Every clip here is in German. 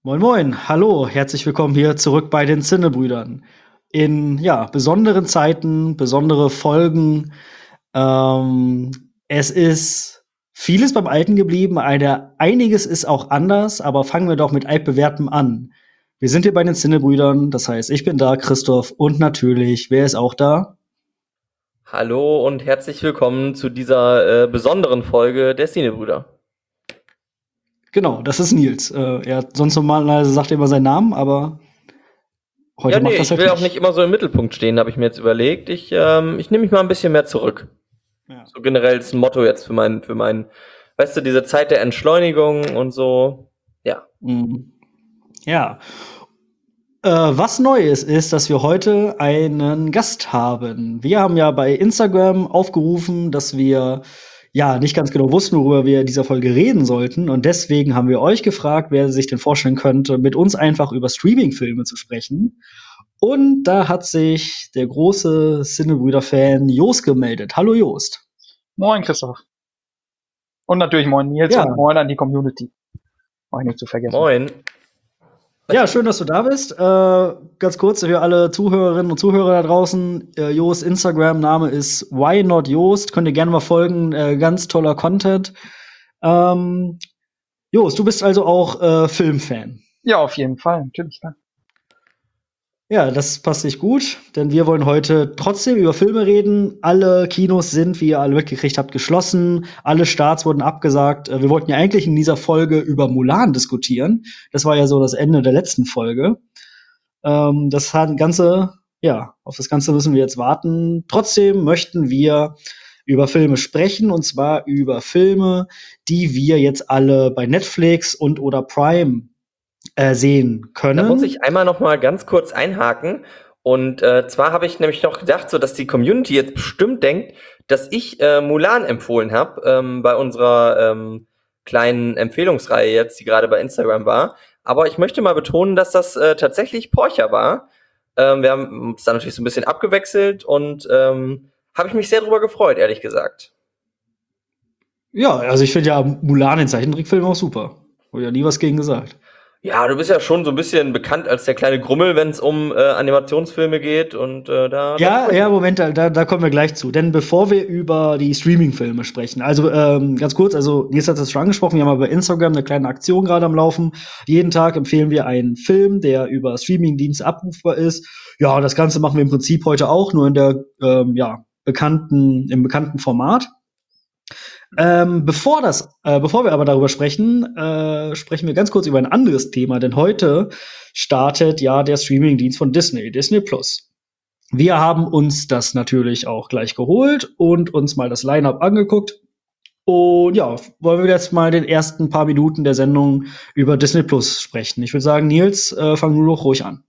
Moin Moin, hallo, herzlich willkommen hier zurück bei den Zinnebrüdern. In besonderen Zeiten, besondere Folgen. Ähm, Es ist vieles beim Alten geblieben, einiges ist auch anders, aber fangen wir doch mit altbewährtem an. Wir sind hier bei den Zinnebrüdern, das heißt, ich bin da, Christoph, und natürlich, wer ist auch da? Hallo und herzlich willkommen zu dieser besonderen Folge der Cinebrüder. Genau, das ist Nils. Sonst normalerweise sagt er immer seinen Namen, aber Ja, heute nee, macht das ich halt will auch nicht nicht. immer so im Mittelpunkt stehen, habe ich mir jetzt überlegt. Ich nehme mich mal ein bisschen mehr zurück. Ja. So generell ist ein Motto jetzt weißt du, diese Zeit der Entschleunigung und so. Ja. Mhm. Ja. Was Neues ist, dass wir heute einen Gast haben. Wir haben ja bei Instagram aufgerufen, dass wir nicht ganz genau wussten, worüber wir in dieser Folge reden sollten. Und deswegen haben wir euch gefragt, wer sich denn vorstellen könnte, mit uns einfach über Streaming-Filme zu sprechen. Und da hat sich der große Cinebrüder-Fan Jost gemeldet. Hallo Jost. Moin Christoph. Und natürlich moin Nils Ja, und moin an die Community. Auch nicht zu vergessen. Moin. ja, schön, dass du da bist. Ganz kurz für alle Zuhörerinnen und Zuhörer da draußen. Jost Instagram-Name ist Why Not Jost. Könnt ihr gerne mal folgen. Ganz toller Content. Ähm, Jost, du bist also auch Filmfan. Ja, auf jeden Fall, natürlich. Ja. Ja, das passt sich gut, denn wir wollen heute trotzdem über Filme reden. Alle Kinos sind, wie ihr alle mitgekriegt habt, geschlossen. Alle Starts wurden abgesagt. Wir wollten ja eigentlich in dieser Folge über Mulan diskutieren. Das war ja so das Ende der letzten Folge. Auf das Ganze müssen wir jetzt warten. Trotzdem möchten wir über Filme sprechen, und zwar über Filme, die wir jetzt alle bei Netflix und oder Prime sehen Da muss können. ich einmal noch mal ganz kurz einhaken. Und zwar habe ich nämlich noch gedacht, so dass die Community jetzt bestimmt denkt, dass ich Mulan empfohlen habe bei unserer kleinen Empfehlungsreihe jetzt, die gerade bei Instagram war. Aber ich möchte mal betonen, dass das tatsächlich Porcher war. Wir haben uns da natürlich so ein bisschen abgewechselt und habe ich mich sehr drüber gefreut, ehrlich gesagt. Ja, also ich finde ja Mulan, den Zeichentrickfilm, auch super. Habe ja nie was gegen gesagt. Ja, du bist ja schon so ein bisschen bekannt als der kleine Grummel, wenn es um Animationsfilme geht und da Ja, freue ich ja, mich. Moment, da kommen wir gleich zu. Denn bevor wir über die Streaming-Filme sprechen, also ganz kurz, also Nils hat es schon angesprochen, wir haben aber bei Instagram eine kleine Aktion gerade am Laufen. Jeden Tag empfehlen wir einen Film, der über Streaming-Dienste abrufbar ist. Ja, das Ganze machen wir im Prinzip heute auch, nur in der im bekannten Format. Bevor wir aber darüber sprechen, sprechen wir ganz kurz über ein anderes Thema, denn heute startet ja der Streaming-Dienst von Disney, Disney Plus. Wir haben uns das natürlich auch gleich geholt und uns mal das Line-Up angeguckt. Und ja, wollen wir jetzt mal den ersten paar Minuten der Sendung über Disney Plus sprechen. Ich würde sagen, Nils, fang nur doch ruhig an.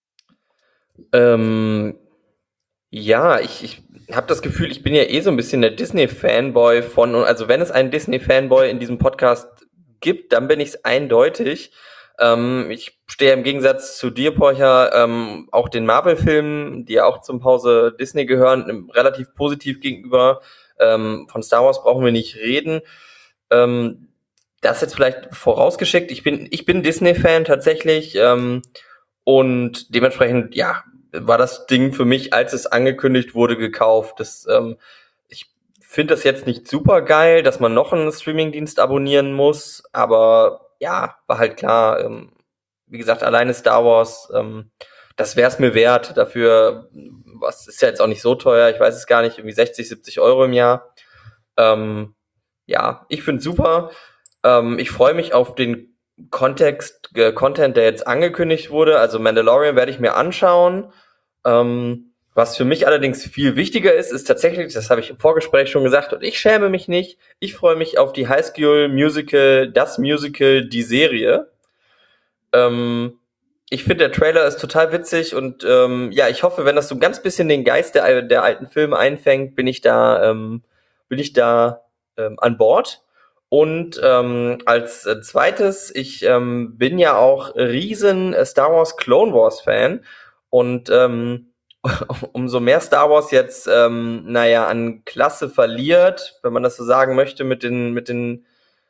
Ähm, ja, ich habe das Gefühl, ich bin ja eh so ein bisschen der Disney-Fanboy also wenn es einen Disney-Fanboy in diesem Podcast gibt, dann bin ich es eindeutig. Ich stehe im Gegensatz zu dir, Porcher, auch den Marvel-Filmen, die ja auch zum Hause Disney gehören, relativ positiv gegenüber. Von Star Wars brauchen wir nicht reden. Ähm, Das jetzt vielleicht vorausgeschickt. Ich bin Disney-Fan tatsächlich. Und dementsprechend, ja, war das Ding für mich, als es angekündigt wurde, gekauft. Ich finde das jetzt nicht super geil, dass man noch einen Streamingdienst abonnieren muss, aber ja, war halt klar. Wie gesagt, alleine Star Wars, das wäre es mir wert. Dafür, was ist ja jetzt auch nicht so teuer, ich weiß es gar nicht, irgendwie 60, 70 Euro im Jahr. Ähm, ja, ich finde super. Ich freue mich auf den Content, der jetzt angekündigt wurde. Also Mandalorian werde ich mir anschauen. Was für mich allerdings viel wichtiger ist, ist tatsächlich, das habe ich im Vorgespräch schon gesagt, und ich schäme mich nicht, ich freue mich auf die High School Musical, das Musical, die Serie. Ähm, Ich finde, der Trailer ist total witzig und ja, ich hoffe, wenn das so ein ganz bisschen den Geist der alten Filme einfängt, bin ich da an Bord. Und als zweites, ich bin ja auch riesen Star Wars Clone Wars Fan und umso mehr Star Wars jetzt, naja, an Klasse verliert, wenn man das so sagen möchte, mit den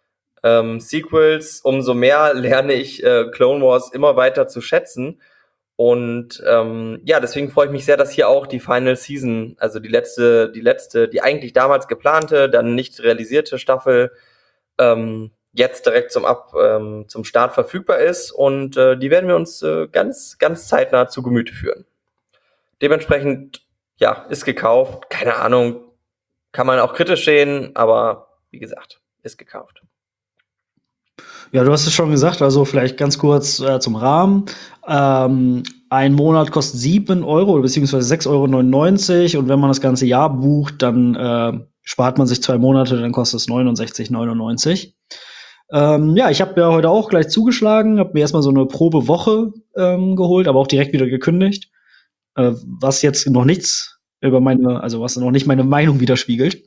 Sequels, umso mehr lerne ich Clone Wars immer weiter zu schätzen. Und deswegen freue ich mich sehr, dass hier auch die Final Season, also die letzte, die eigentlich damals geplante, dann nicht realisierte Staffel, jetzt direkt zum Start verfügbar ist. Und die werden wir uns ganz, ganz zeitnah zu Gemüte führen. Dementsprechend, ja, ist gekauft. Keine Ahnung, kann man auch kritisch sehen, aber wie gesagt, ist gekauft. Ja, du hast es schon gesagt, also vielleicht ganz kurz zum Rahmen. Ein Monat kostet 7 Euro beziehungsweise 6,99 € und wenn man das ganze Jahr bucht, dann spart man sich 2 Monate, dann kostet es 69,99 €. Ja, ich habe ja heute auch gleich zugeschlagen, habe mir erstmal so eine Probewoche geholt, aber auch direkt wieder gekündigt, was jetzt noch nichts was noch nicht meine Meinung widerspiegelt.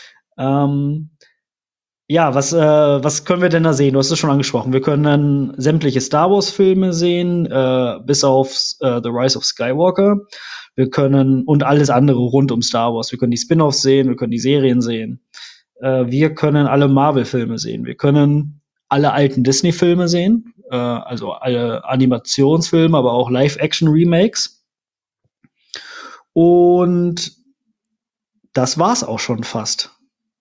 Ja, was können wir denn da sehen? Du hast es schon angesprochen. Wir können sämtliche Star Wars-Filme sehen, bis auf The Rise of Skywalker. Wir können und alles andere rund um Star Wars. Wir können die Spin-offs sehen, wir können die Serien sehen. Wir können alle Marvel-Filme sehen. Wir können alle alten Disney-Filme sehen, also alle Animationsfilme, aber auch Live-Action-Remakes. Und das war's auch schon fast.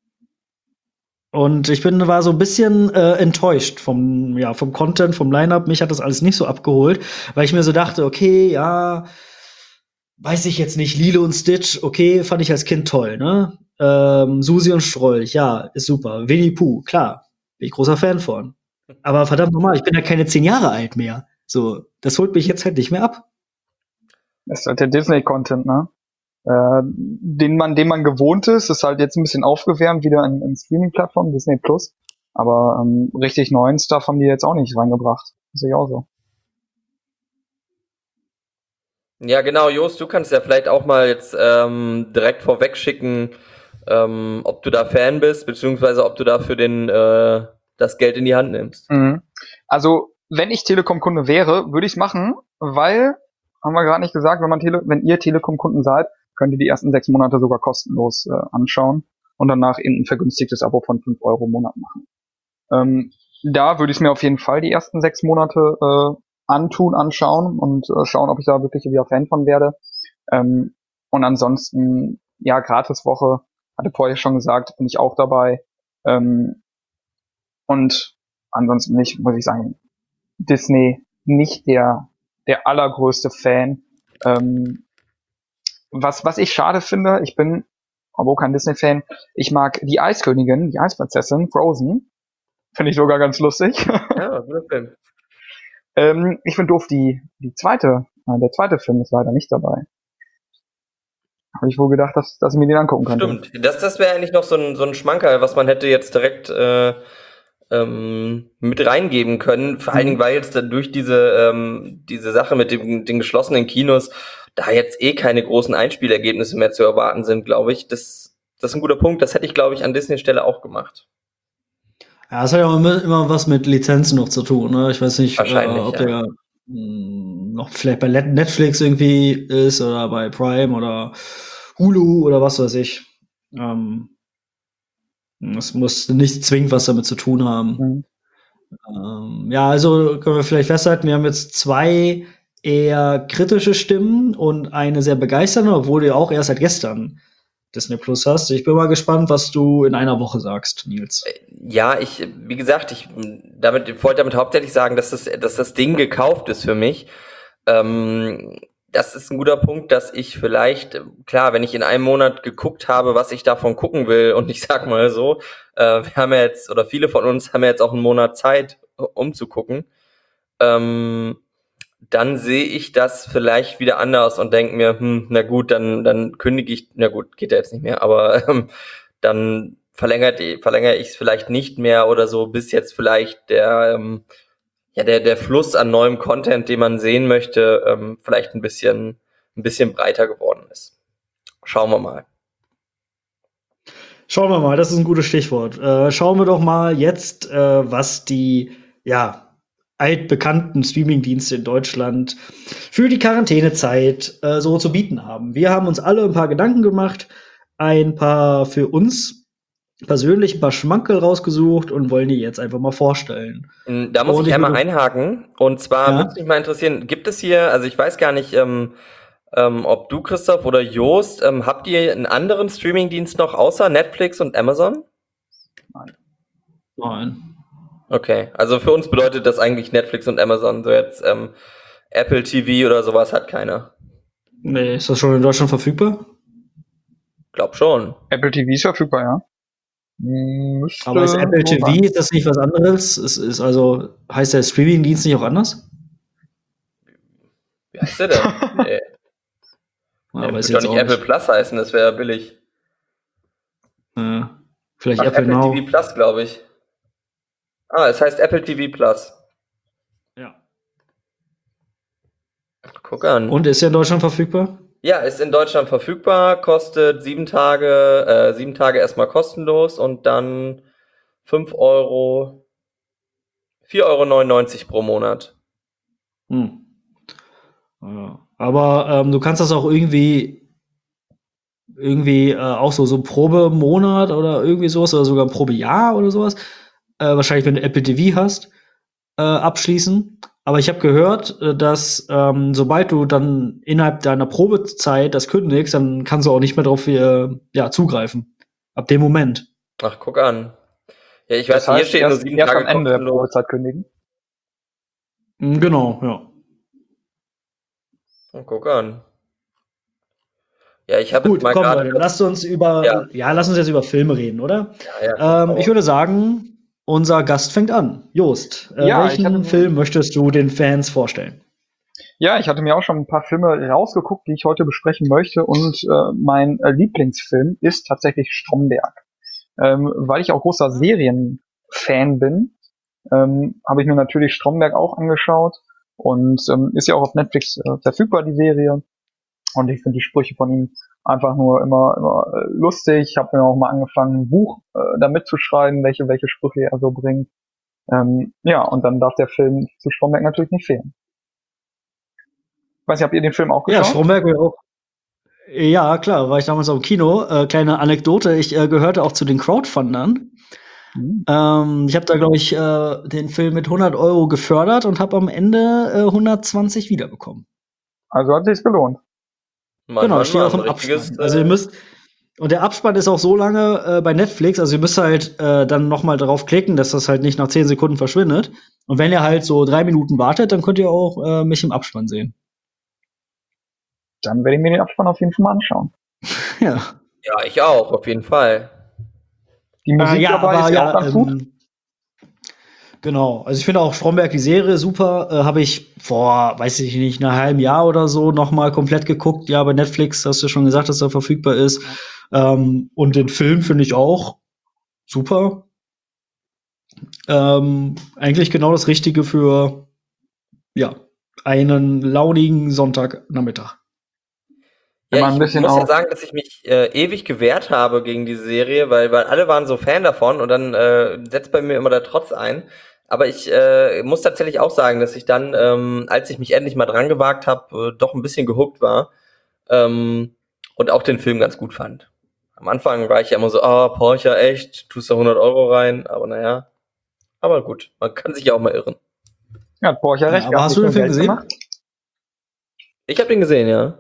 Und war so ein bisschen enttäuscht vom Content, vom Line-Up. Mich hat das alles nicht so abgeholt, weil ich mir so dachte, okay, ja, weiß ich jetzt nicht, Lilo und Stitch, okay, fand ich als Kind toll, ne? Susi und Strolch, ja, ist super. Winnie Pooh, klar, bin ich großer Fan von. Aber verdammt nochmal, ich bin ja keine 10 Jahre alt mehr. So, das holt mich jetzt halt nicht mehr ab. Das ist halt der Disney-Content, ne? Den man gewohnt ist halt jetzt ein bisschen aufgewärmt wieder in Streaming-Plattformen, Disney Plus. Aber richtig neuen Stuff haben die jetzt auch nicht reingebracht. Das sehe ich auch so. Ja, genau, Jost, du kannst ja vielleicht auch mal jetzt direkt vorweg schicken, ob du da Fan bist, beziehungsweise ob du dafür das Geld in die Hand nimmst. Also, wenn ich Telekom-Kunde wäre, würde ich es machen, weil, haben wir gerade nicht gesagt, wenn ihr Telekom-Kunden seid, könnt ihr die ersten 6 Monate sogar kostenlos anschauen und danach ein vergünstigtes Abo von 5 € im Monat machen. Da würde ich mir auf jeden Fall die ersten 6 Monate anschauen und schauen, ob ich da wirklich wieder Fan von werde. Und ansonsten, ja, Gratiswoche, hatte vorher schon gesagt, bin ich auch dabei. Und ansonsten muss ich sagen, Disney nicht der allergrößte Fan. Was ich schade finde, ich bin aber auch kein Disney-Fan, ich mag die Eiskönigin, die Eisprinzessin, Frozen. Finde ich sogar ganz lustig. Ja, guter Film. Ich finde doof, der zweite Film ist leider nicht dabei. Habe ich wohl gedacht, dass ich mir den angucken könnte. Stimmt, das wäre eigentlich noch so ein Schmankerl, was man hätte jetzt direkt mit reingeben können. Vor allen Dingen, weil jetzt dann durch diese Sache mit den geschlossenen Kinos da jetzt keine großen Einspielergebnisse mehr zu erwarten sind, glaube ich. Das ist ein guter Punkt. Das hätte ich, glaube ich, an Disney Stelle auch gemacht. Ja, das hat ja auch immer was mit Lizenzen noch zu tun, ne? Ich weiß nicht, Wahrscheinlich, ob ja. der noch vielleicht bei Netflix irgendwie ist oder bei Prime oder Hulu oder was weiß ich. Es muss nicht zwingend was damit zu tun haben. Ja, also können wir vielleicht festhalten, wir haben jetzt 2 eher kritische Stimmen und eine sehr begeisternde, obwohl du ja auch erst seit gestern Disney Plus hast. Ich bin mal gespannt, was du in einer Woche sagst, Nils. Ja, wie gesagt, ich wollte damit hauptsächlich sagen, dass das Ding gekauft ist für mich. Das ist ein guter Punkt, dass ich vielleicht, klar, wenn ich in einem Monat geguckt habe, was ich davon gucken will, und ich sag mal so, wir haben ja jetzt, oder viele von uns haben ja jetzt auch einen Monat Zeit, um zu gucken, dann sehe ich das vielleicht wieder anders und denke mir, na gut, dann kündige ich, na gut, geht ja jetzt nicht mehr, aber dann verlängere ich es vielleicht nicht mehr oder so, bis jetzt vielleicht der Fluss an neuem Content, den man sehen möchte, vielleicht ein bisschen breiter geworden ist. Schauen wir mal. Schauen wir mal, das ist ein gutes Stichwort. Schauen wir doch mal jetzt, was die altbekannten Streamingdienste in Deutschland für die Quarantänezeit so zu bieten haben. Wir haben uns alle ein paar Gedanken gemacht, ein paar für uns persönlich ein paar Schmankerl rausgesucht und wollen die jetzt einfach mal vorstellen. Da muss Und ich ich einmal würde einhaken. Und zwar würde es ja? mich mal interessieren, gibt es hier, also ich weiß gar nicht, ob du, Christoph, oder Joost, habt ihr einen anderen Streamingdienst noch außer Netflix und Amazon? Nein. Okay, also für uns bedeutet das eigentlich Netflix und Amazon. So jetzt Apple TV oder sowas hat keiner. Ne, ist das schon in Deutschland verfügbar? Glaub schon. Apple TV ist verfügbar, ja. Aber ist Müsste Apple so sein. TV, ist das nicht was anderes? Ist also heißt der Streamingdienst nicht auch anders? Wie heißt der denn? Nee, Ja, der weiß wird ich doch jetzt nicht auch Apple nicht. Plus heißen, das wäre billig. Vielleicht Ach, Apple Apple TV Now. Plus, glaube ich. Ah, es heißt Apple TV Plus. Ja. Guck an. Und ist er in Deutschland verfügbar? Ja, ist in Deutschland verfügbar, kostet 7 Tage erstmal kostenlos und dann 5 Euro, 4,99 € pro Monat. Hm. Ja. Aber du kannst das auch irgendwie auch so Probemonat oder irgendwie sowas oder sogar Probejahr oder sowas. Wahrscheinlich, wenn du Apple TV hast, abschließen. Aber ich habe gehört, dass sobald du dann innerhalb deiner Probezeit das kündigst, dann kannst du auch nicht mehr drauf ja, zugreifen. Ab dem Moment. Ach, guck an. Ja, ich Das weiß, hier heißt, steht nur 7 erst am Tage Ende der kostenlos. Probezeit kündigen. Genau, ja. Oh, guck an. Ja, ich habe jetzt Gut, mal komm gerade Leute, das. Ja, lass uns jetzt über Filme reden, oder? ja, komm, hau Ich raus. würde sagen, unser Gast fängt an. Jost, Ja, welchen Film möchtest du den Fans vorstellen? ich hatte mir auch schon ein paar Filme rausgeguckt, die ich heute besprechen möchte. Und mein Lieblingsfilm ist tatsächlich Stromberg. Weil ich auch großer Serienfan bin, habe ich mir natürlich Stromberg auch angeschaut. Und ist ja auch auf Netflix verfügbar, die Serie. Und ich finde die Sprüche von ihm einfach nur immer lustig. Ich habe mir auch mal angefangen, ein Buch damit zu schreiben, welche Sprüche er so bringt. Ja, und dann darf der Film zu Stromberg natürlich nicht fehlen. Weiß nicht, habt ihr den Film auch Ja, geschaut? Stromberg wäre auch. Ja, klar, war ich damals auch im Kino. Kleine Anekdote, ich gehörte auch zu den Crowdfundern. Mhm. Ich habe da, glaube ich, den Film mit 100 Euro gefördert und habe am Ende 120 wiederbekommen. Also hat sich's gelohnt. Mann, Genau, ich Mann, stehe auch Mann, im richtiges. Abspann. Also ihr müsst und der Abspann ist auch so lange bei Netflix, also ihr müsst halt dann noch mal drauf klicken, dass das halt nicht nach 10 Sekunden verschwindet. Und wenn ihr halt so 3 Minuten wartet, dann könnt ihr auch mich im Abspann sehen. Dann werde ich mir den Abspann auf jeden Fall mal anschauen. Ja. Ja, ich auch, auf jeden Fall. Die Musik Ja, dabei aber ist ja auch ja, ganz gut. genau. Also ich finde auch Stromberg, die Serie, super. Habe ich vor, weiß ich nicht, einem halben Jahr oder so noch mal komplett geguckt. Ja, bei Netflix hast du schon gesagt, dass er verfügbar ist. Und den Film finde ich auch super. Eigentlich genau das Richtige für, ja, einen launigen Sonntagnachmittag. Wenn Ja, man ein ich bisschen muss ja auch, sagen, dass ich mich ewig gewehrt habe gegen diese Serie, weil alle waren so Fan davon und dann setzt bei mir immer der Trotz ein. Aber ich muss tatsächlich auch sagen, dass ich dann, als ich mich endlich mal dran gewagt habe, doch ein bisschen gehuckt war und auch den Film ganz gut fand. Am Anfang war ich ja immer so, Porsche, echt, tust da 100 Euro rein, aber naja, aber gut, man kann sich ja auch mal irren. ja, hat Borcher Ja, recht aber gehabt, hast nicht du den nur Film Geld gesehen? gemacht. Ich habe den gesehen, ja.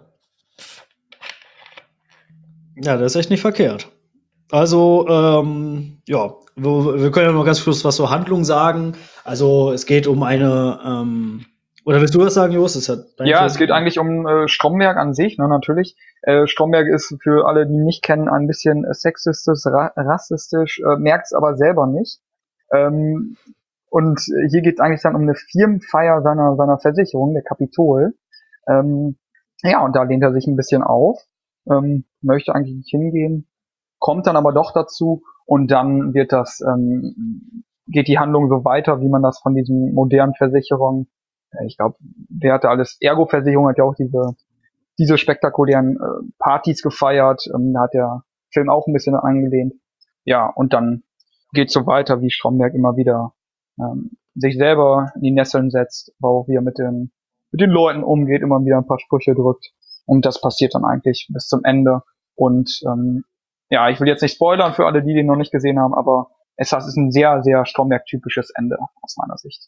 Ja, der ist echt nicht verkehrt. Also, ja, wir können ja noch ganz kurz was zur Handlung sagen. Also, es geht um eine, oder willst du das sagen, Jos? Das ist ja dein Ja, Film. es geht eigentlich um Stromberg an sich, ne, natürlich. Stromberg ist für alle, die ihn nicht kennen, ein bisschen sexistisch, rassistisch, merkt's aber selber nicht. Ähm, und hier geht's eigentlich dann um eine Firmenfeier seiner Versicherung, der Capitol. Ähm, ja, und da lehnt er sich ein bisschen auf, möchte eigentlich nicht hingehen, kommt dann aber doch dazu und dann geht die Handlung so weiter, wie man das von diesen modernen Versicherungen, ich glaube, wer hatte alles, Ergo-Versicherung hat ja auch diese spektakulären Partys gefeiert, da hat der Film auch ein bisschen angelehnt. Ja, und dann geht so weiter, wie Stromberg immer wieder sich selber in die Nesseln setzt, aber auch wie er mit den Leuten umgeht, immer wieder ein paar Sprüche drückt. Und das passiert dann eigentlich bis zum Ende. Und Ja, ich will jetzt nicht spoilern für alle, die den noch nicht gesehen haben, aber es ist ein sehr, sehr Stromberg-typisches Ende aus meiner Sicht.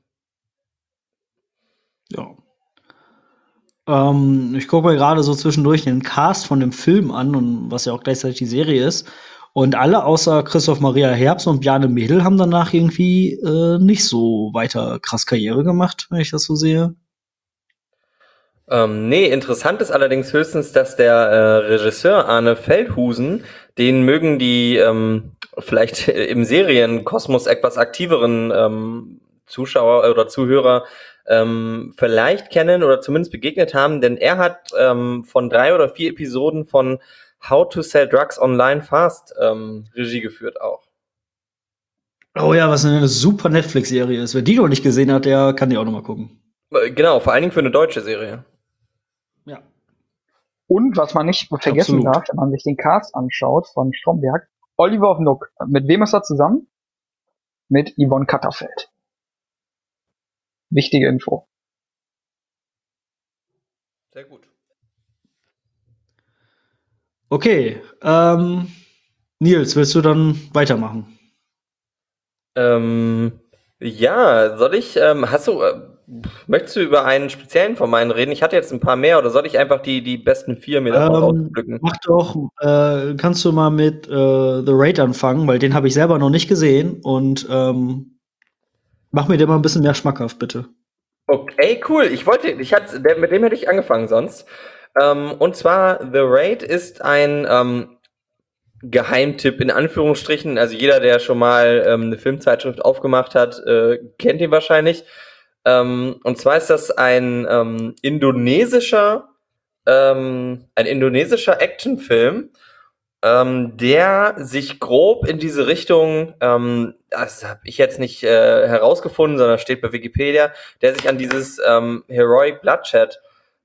Ja. Ich gucke mir gerade so zwischendurch den Cast von dem Film an und was ja auch gleichzeitig die Serie ist. Und alle außer Christoph Maria Herbst und Bjarne Mädel haben danach irgendwie nicht so weiter krass Karriere gemacht, wenn ich das so sehe. Nee, interessant ist allerdings höchstens, dass der Regisseur Arne Feldhusen, den mögen die vielleicht im Serienkosmos etwas aktiveren Zuschauer oder Zuhörer vielleicht kennen oder zumindest begegnet haben, denn er hat von 3 oder 4 Episoden von How to Sell Drugs Online Fast Regie geführt auch. Oh ja, was eine super Netflix-Serie ist. Wer die noch nicht gesehen hat, der kann die auch noch mal gucken. Genau, vor allen Dingen für eine deutsche Serie. Ja. Und was man nicht vergessen Absolut. darf, wenn man sich den Cast anschaut von Stromberg, Oliver Wnuck. Mit wem ist er zusammen? Mit Yvonne Katterfeld. Wichtige Info. Sehr gut. Okay, Nils, willst du dann weitermachen? Ja, soll ich, möchtest du über einen speziellen von meinen reden? Ich hatte jetzt ein paar mehr, oder soll ich einfach die besten 4 mir davon rauspflücken? Mach doch, kannst du mal mit The Raid anfangen, weil den habe ich selber noch nicht gesehen und mach mir den mal ein bisschen mehr schmackhaft, bitte. Okay, cool. Mit dem hätte ich angefangen sonst. Und zwar The Raid ist ein Geheimtipp in Anführungsstrichen. Also jeder, der schon mal eine Filmzeitschrift aufgemacht hat, kennt ihn wahrscheinlich. Und zwar ist das ein indonesischer Actionfilm, der sich grob in diese Richtung, das habe ich jetzt nicht herausgefunden, sondern steht bei Wikipedia, der sich an dieses Heroic Bloodshed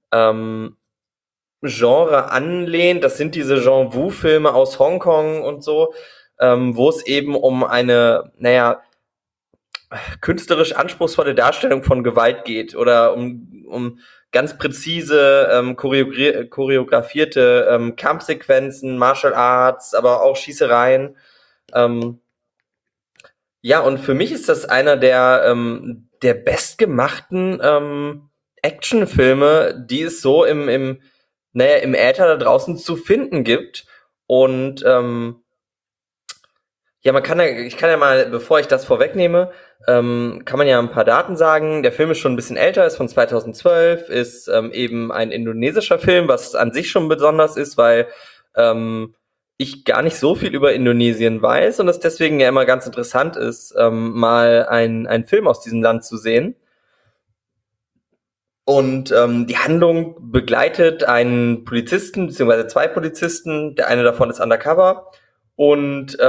Genre anlehnt. Das sind diese Jean-Woo-Filme aus Hongkong und so, wo es eben um eine, künstlerisch anspruchsvolle Darstellung von Gewalt geht oder um ganz präzise choreografierte Kampfsequenzen, Martial Arts, aber auch Schießereien. Ja, und für mich ist das einer der bestgemachten Actionfilme, die es so im Äther da draußen zu finden gibt. Und ja, ich kann ja mal, bevor ich das vorwegnehme, kann man ja ein paar Daten sagen. Der Film ist schon ein bisschen älter, ist von 2012, ist eben ein indonesischer Film, was an sich schon besonders ist, weil ich gar nicht so viel über Indonesien weiß und es deswegen ja immer ganz interessant ist, mal einen Film aus diesem Land zu sehen. Und die Handlung begleitet einen Polizisten, beziehungsweise 2 Polizisten. Der eine davon ist undercover. Und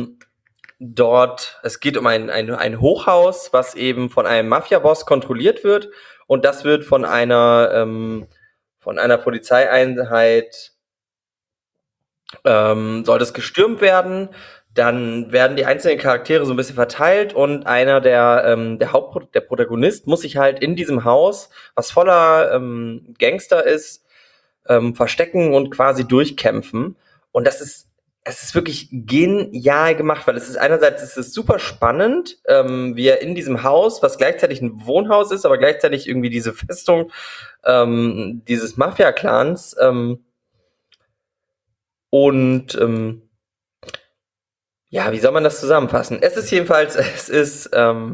es geht um ein Hochhaus, was eben von einem Mafia-Boss kontrolliert wird. Und das wird von einer Polizeieinheit soll das gestürmt werden. Dann werden die einzelnen Charaktere so ein bisschen verteilt und einer der Protagonist muss sich halt in diesem Haus, was voller Gangster ist, verstecken und quasi durchkämpfen. Und es ist wirklich genial gemacht, weil es ist super spannend, wie er in diesem Haus, was gleichzeitig ein Wohnhaus ist, aber gleichzeitig irgendwie diese Festung dieses Mafia-Clans, ja, wie soll man das zusammenfassen? Es ist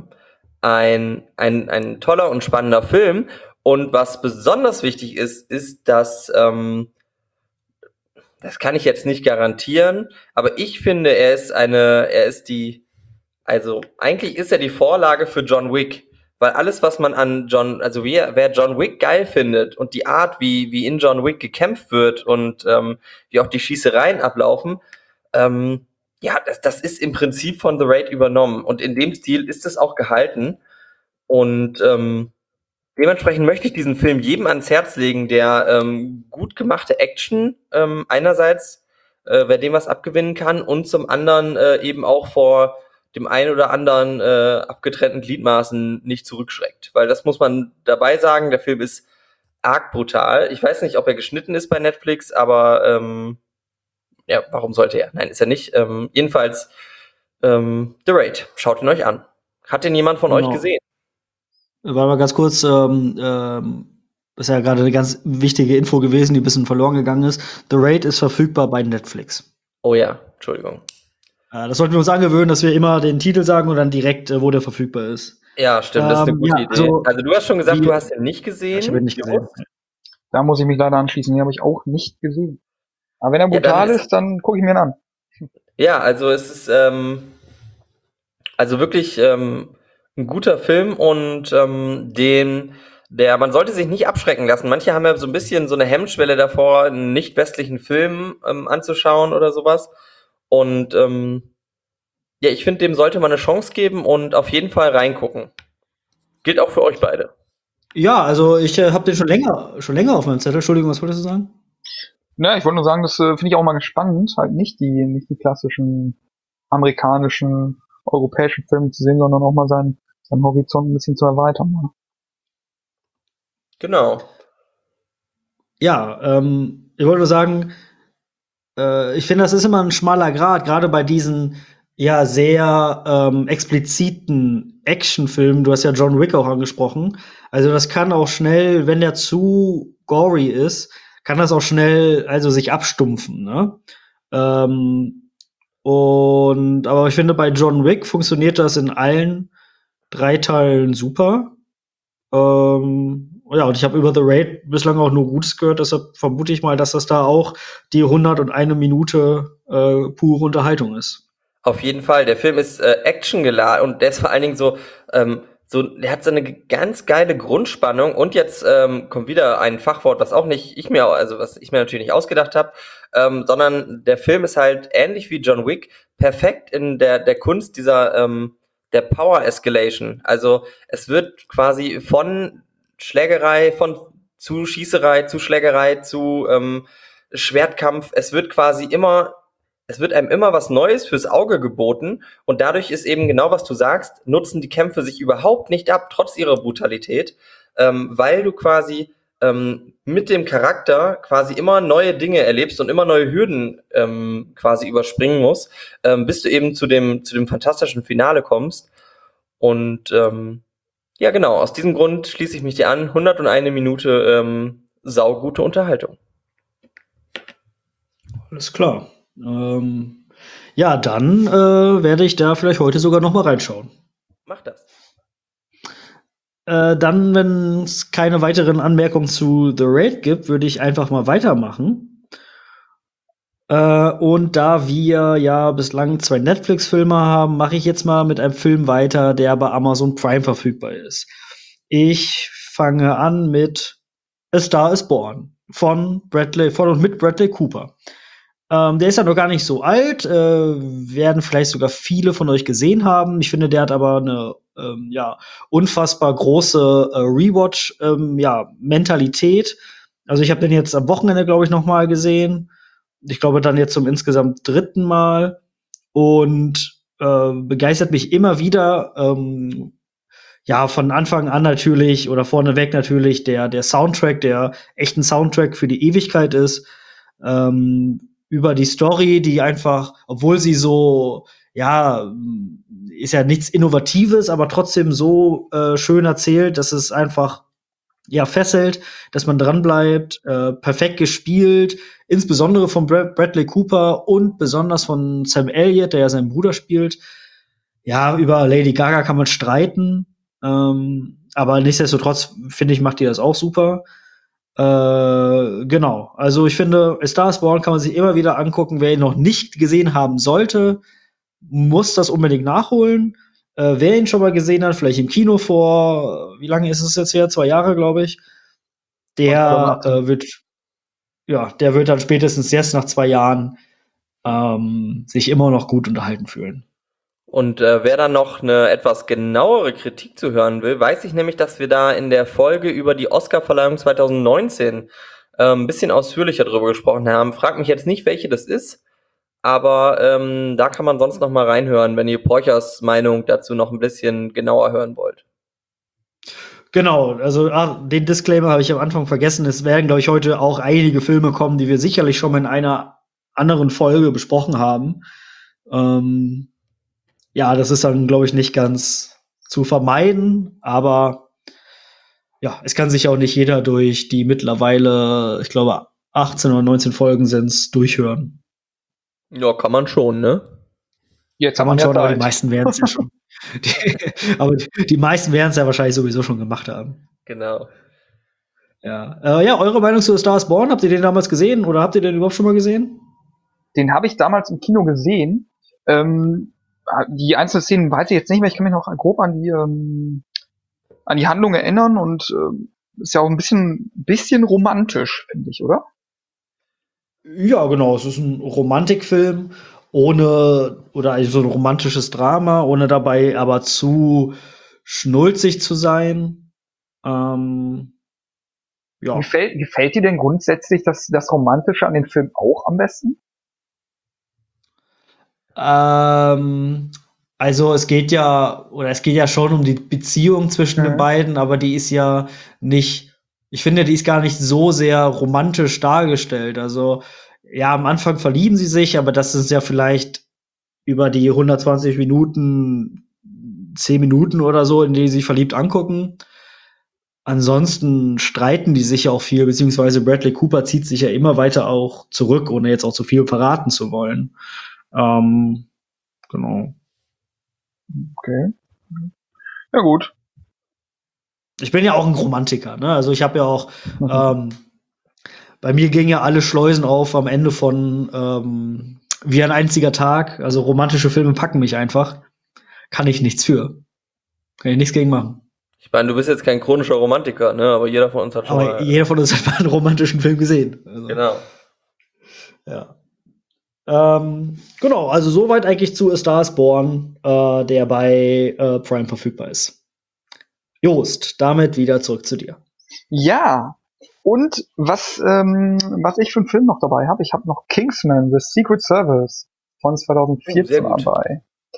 ein toller und spannender Film. Und was besonders wichtig ist, ist, dass, das kann ich jetzt nicht garantieren, aber ich finde, also eigentlich ist er die Vorlage für John Wick. Weil alles, was man wer John Wick geil findet und die Art, wie in John Wick gekämpft wird und wie auch die Schießereien ablaufen, ja, das ist im Prinzip von The Raid übernommen. Und in dem Stil ist es auch gehalten. Und dementsprechend möchte ich diesen Film jedem ans Herz legen, der gut gemachte Action einerseits, wer dem was abgewinnen kann und zum anderen eben auch vor dem einen oder anderen abgetrennten Gliedmaßen nicht zurückschreckt. Weil das muss man dabei sagen, der Film ist arg brutal. Ich weiß nicht, ob er geschnitten ist bei Netflix, aber Ja, warum sollte er? Nein, ist er nicht. Jedenfalls, The Raid. Schaut ihn euch an. Hat den jemand von euch Genau. gesehen? Warte mal ganz kurz, ist ja gerade eine ganz wichtige Info gewesen, die ein bisschen verloren gegangen ist. The Raid ist verfügbar bei Netflix. Oh ja, Entschuldigung. Das sollten wir uns angewöhnen, dass wir immer den Titel sagen und dann direkt, wo der verfügbar ist. Ja, stimmt, das ist eine gute Ja, Idee. Also du hast schon gesagt, wie du hast ihn nicht ich habe ihn gesehen. nicht gesehen. Da muss ich mich leider anschließen. Den habe ich auch nicht gesehen. Aber wenn er Ja, dann brutal ist- ist, dann gucke ich mir ihn an. Ja, also es ist also wirklich ein guter Film und man sollte sich nicht abschrecken lassen. Manche haben ja so ein bisschen so eine Hemmschwelle davor, einen nicht westlichen Film anzuschauen oder sowas. Und ja, ich finde, dem sollte man eine Chance geben und auf jeden Fall reingucken. Gilt auch für euch beide. Ja, also ich habe den schon länger auf meinem Zettel. Entschuldigung, was wolltest du sagen? Ja, ich wollte nur sagen, das finde ich auch mal spannend, halt nicht die klassischen amerikanischen, europäischen Filme zu sehen, sondern auch mal seinen Horizont ein bisschen zu erweitern. Ne? Genau. Ja, ich wollte nur sagen, ich finde, das ist immer ein schmaler Grat, gerade bei diesen ja sehr expliziten Actionfilmen. Du hast ja John Wick auch angesprochen. Also das kann auch schnell, wenn der zu gory ist, kann das auch schnell also sich abstumpfen. Ne? Ähm, aber ich finde, bei John Wick funktioniert das in allen 3 Teilen super. Ja, und ich habe über The Raid bislang auch nur Gutes gehört, deshalb vermute ich mal, dass das da auch die 101 Minute pure Unterhaltung ist. Auf jeden Fall. Der Film ist Action geladen und der ist vor allen Dingen der hat so eine ganz geile Grundspannung und jetzt kommt wieder ein Fachwort, was ich mir natürlich nicht ausgedacht habe, sondern der Film ist halt ähnlich wie John Wick perfekt in der Kunst der Power Escalation. Also es wird quasi von Schlägerei, zu Schießerei, zu Schlägerei, zu Schwertkampf. Es wird einem immer was Neues fürs Auge geboten und dadurch ist eben genau, was du sagst, nutzen die Kämpfe sich überhaupt nicht ab, trotz ihrer Brutalität, weil du quasi mit dem Charakter quasi immer neue Dinge erlebst und immer neue Hürden quasi überspringen musst, bis du eben zu dem fantastischen Finale kommst. Und ja, genau, aus diesem Grund schließe ich mich dir an. 101 Minute saugute Unterhaltung. Alles klar. Ja, dann werde ich da vielleicht heute sogar noch mal reinschauen. Mach das. Dann, wenn es keine weiteren Anmerkungen zu The Raid gibt, würde ich einfach mal weitermachen. Und da wir ja bislang 2 Netflix-Filme haben, mache ich jetzt mal mit einem Film weiter, der bei Amazon Prime verfügbar ist. Ich fange an mit A Star is Born von und mit Bradley Cooper. Der ist ja noch gar nicht so alt, werden vielleicht sogar viele von euch gesehen haben. Ich finde, der hat aber eine ja, unfassbar große Rewatch ja, Mentalität. Also ich habe den jetzt am Wochenende, glaube ich, noch mal gesehen. Ich glaube dann jetzt zum insgesamt 3. Mal und begeistert mich immer wieder. Ja, von Anfang an natürlich oder vorneweg natürlich der Soundtrack, der echt ein Soundtrack für die Ewigkeit ist. Über die Story, die einfach, obwohl sie so, ja, ist ja nichts Innovatives, aber trotzdem so schön erzählt, dass es einfach ja fesselt, dass man dranbleibt, perfekt gespielt, insbesondere von Bradley Cooper und besonders von Sam Elliott, der ja seinen Bruder spielt. Ja, über Lady Gaga kann man streiten, aber nichtsdestotrotz finde ich, macht die das auch super. Genau. Also ich finde, A Star is Born kann man sich immer wieder angucken. Wer ihn noch nicht gesehen haben sollte, muss das unbedingt nachholen. Wer ihn schon mal gesehen hat, vielleicht im Kino vor, wie lange ist es jetzt her? 2 Jahre, glaube ich. Der 2018. der wird dann spätestens jetzt nach 2 Jahren sich immer noch gut unterhalten fühlen. Und wer dann noch eine etwas genauere Kritik zu hören will, weiß ich nämlich, dass wir da in der Folge über die Oscarverleihung 2019 ein bisschen ausführlicher drüber gesprochen haben. Frag mich jetzt nicht, welche das ist, aber da kann man sonst noch mal reinhören, wenn ihr Porchers Meinung dazu noch ein bisschen genauer hören wollt. Genau, also den Disclaimer habe ich am Anfang vergessen. Es werden, glaube ich, heute auch einige Filme kommen, die wir sicherlich schon mal in einer anderen Folge besprochen haben. Ja, das ist dann, glaube ich, nicht ganz zu vermeiden, aber ja, es kann sich auch nicht jeder durch die mittlerweile, ich glaube, 18 oder 19 Folgen sind's, durchhören. Ja, kann man schon, ne? Jetzt Kann hat man man ja schon, aber die Zeit. meisten werden es ja schon. Aber die meisten werden es ja wahrscheinlich sowieso schon gemacht haben. Genau. Ja. Ja, eure Meinung zu A Star is Born? Habt ihr den damals gesehen oder habt ihr den überhaupt schon mal gesehen? Den habe ich damals im Kino gesehen. Die einzelnen Szenen weiß ich jetzt nicht mehr. Ich kann mich noch grob an die Handlung erinnern und ist ja auch ein bisschen romantisch, finde ich, oder? Ja, genau. Es ist ein Romantikfilm ohne oder also so ein romantisches Drama, ohne dabei aber zu schnulzig zu sein. Ja. Gefällt dir denn grundsätzlich das Romantische an den Film auch am besten? Ähm, also es geht ja schon um die Beziehung zwischen den Mhm. beiden, aber die ist ja nicht, ich finde, die ist gar nicht so sehr romantisch dargestellt. Also, ja, am Anfang verlieben sie sich, aber das ist ja vielleicht über die 120 Minuten, 10 Minuten oder so, in die sie sich verliebt angucken. Ansonsten streiten die sich ja auch viel, beziehungsweise Bradley Cooper zieht sich ja immer weiter auch zurück, ohne jetzt auch zu viel verraten zu wollen. Ähm, genau. Okay. Ja gut. Ich bin ja auch ein Romantiker, ne? Also ich habe ja auch, bei mir gingen ja alle Schleusen auf am Ende von Wie ein einziger Tag. Also romantische Filme packen mich einfach. Kann ich nichts für. Kann ich nichts gegen machen. Ich meine, du bist jetzt kein chronischer Romantiker, ne? Aber jeder von uns hat schon Aber mal. jeder von uns hat mal einen romantischen Film gesehen. Also, Genau. ja. Genau, also soweit eigentlich zu A Star is Born, der bei Prime verfügbar ist. Jost, damit wieder zurück zu dir. Ja. Und was ich für einen Film noch dabei habe, ich habe noch Kingsman, The Secret Service von Sehr 2014 gut. dabei.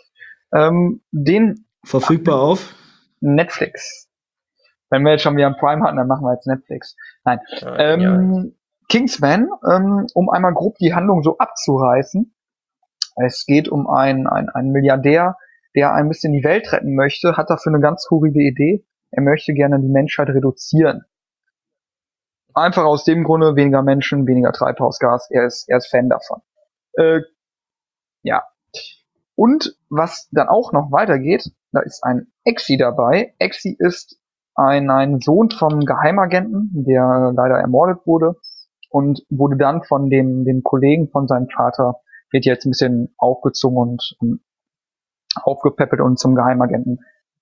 Den Verfügbar auf? Netflix. Wenn wir jetzt schon wieder ein Prime hatten, dann machen wir jetzt Netflix. Nein. Ja. Kingsman, um einmal grob die Handlung so abzureißen. Es geht um einen Milliardär, der ein bisschen die Welt retten möchte, hat dafür eine ganz skurrile Idee. Er möchte gerne die Menschheit reduzieren. Einfach aus dem Grunde, weniger Menschen, weniger Treibhausgas. Er ist Fan davon. Ja. Und was dann auch noch weitergeht, da ist ein Exi dabei. Exi ist ein Sohn vom Geheimagenten, der leider ermordet wurde und wurde dann von dem Kollegen von seinem Vater, wird jetzt ein bisschen aufgezogen und aufgepäppelt und zum Geheimagenten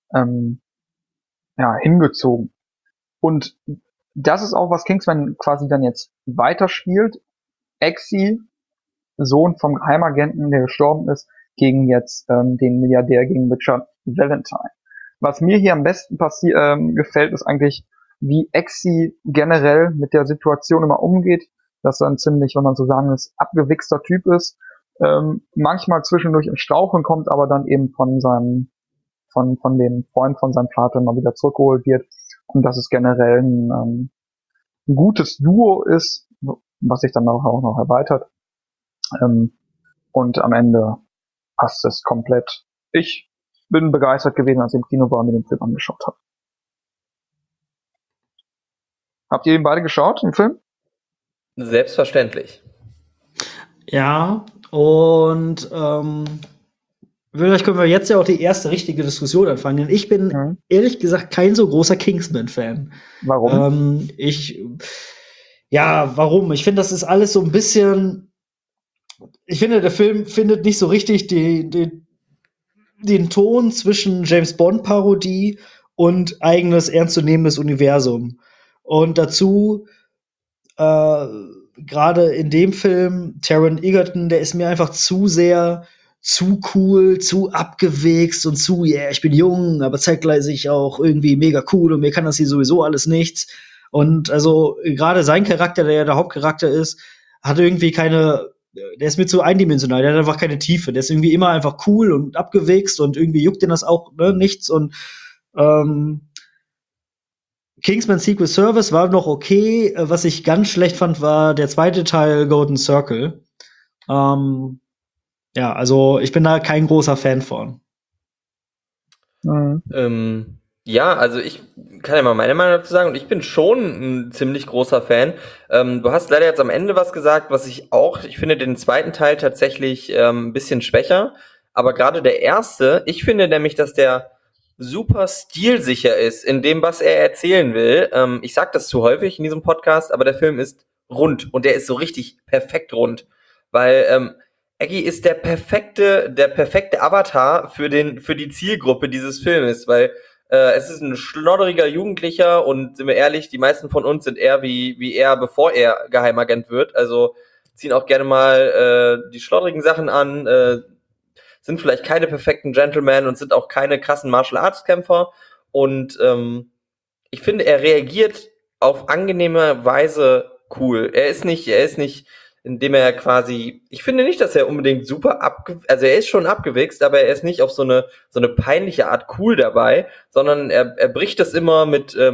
hingezogen. Und das ist auch, was Kingsman quasi dann jetzt weiterspielt. Exi, Sohn vom Geheimagenten, der gestorben ist, gegen jetzt den Milliardär, gegen Richard Valentine. Was mir hier am besten gefällt, ist eigentlich, wie Exi generell mit der Situation immer umgeht, dass er ein ziemlich, wenn man so sagen ist, abgewichster Typ ist, manchmal zwischendurch in Straucheln kommt, aber dann eben von dem Freund von seinem Vater mal wieder zurückgeholt wird und dass es generell ein gutes Duo ist, was sich dann auch noch erweitert. Und am Ende passt es komplett. Ich bin begeistert gewesen, als ich im Kino war und mir den Film angeschaut habe. Habt ihr den beide geschaut, den Film? Selbstverständlich. Ja, und vielleicht können wir jetzt ja auch die erste richtige Diskussion anfangen. Denn ich bin ehrlich gesagt kein so großer Kingsman-Fan. Warum? Warum? Ich finde, das ist alles so ein bisschen. Ich finde, der Film findet nicht so richtig den Ton zwischen James Bond-Parodie und eigenes ernstzunehmendes Universum. Und dazu gerade in dem Film, Taron Egerton, der ist mir einfach zu sehr zu cool, zu abgewichst und zu, yeah, ich bin jung, aber zeitgleich auch irgendwie mega cool und mir kann das hier sowieso alles nichts. Und also gerade sein Charakter, der ja der Hauptcharakter ist, hat irgendwie der ist mir zu eindimensional, der hat einfach keine Tiefe. Der ist irgendwie immer einfach cool und abgewichst und irgendwie juckt ihn das auch nichts. Und Kingsman Secret Service war noch okay. Was ich ganz schlecht fand, war der zweite Teil Golden Circle. Ja, also ich bin da kein großer Fan von. Ja, also ich kann ja mal meine Meinung dazu sagen und ich bin schon ein ziemlich großer Fan. Du hast leider jetzt am Ende was gesagt, was ich finde den zweiten Teil tatsächlich ein bisschen schwächer, aber gerade der erste, ich finde nämlich, dass der super stilsicher ist in dem, was er erzählen will. Ich sag das zu häufig in diesem Podcast, aber der Film ist rund und der ist so richtig perfekt rund, weil Eggy ist der perfekte Avatar für die Zielgruppe dieses Filmes, weil es ist ein schlodderiger Jugendlicher und sind wir ehrlich, die meisten von uns sind eher wie er, bevor er Geheimagent wird. Also ziehen auch gerne mal die schlodderigen Sachen an, sind vielleicht keine perfekten Gentlemen und sind auch keine krassen Martial Arts Kämpfer. Und ich finde, er reagiert auf angenehme Weise cool. Er ist nicht, indem er quasi, ich finde nicht, dass er unbedingt also er ist schon abgewichst, aber er ist nicht auf so eine peinliche Art cool dabei, sondern er bricht das immer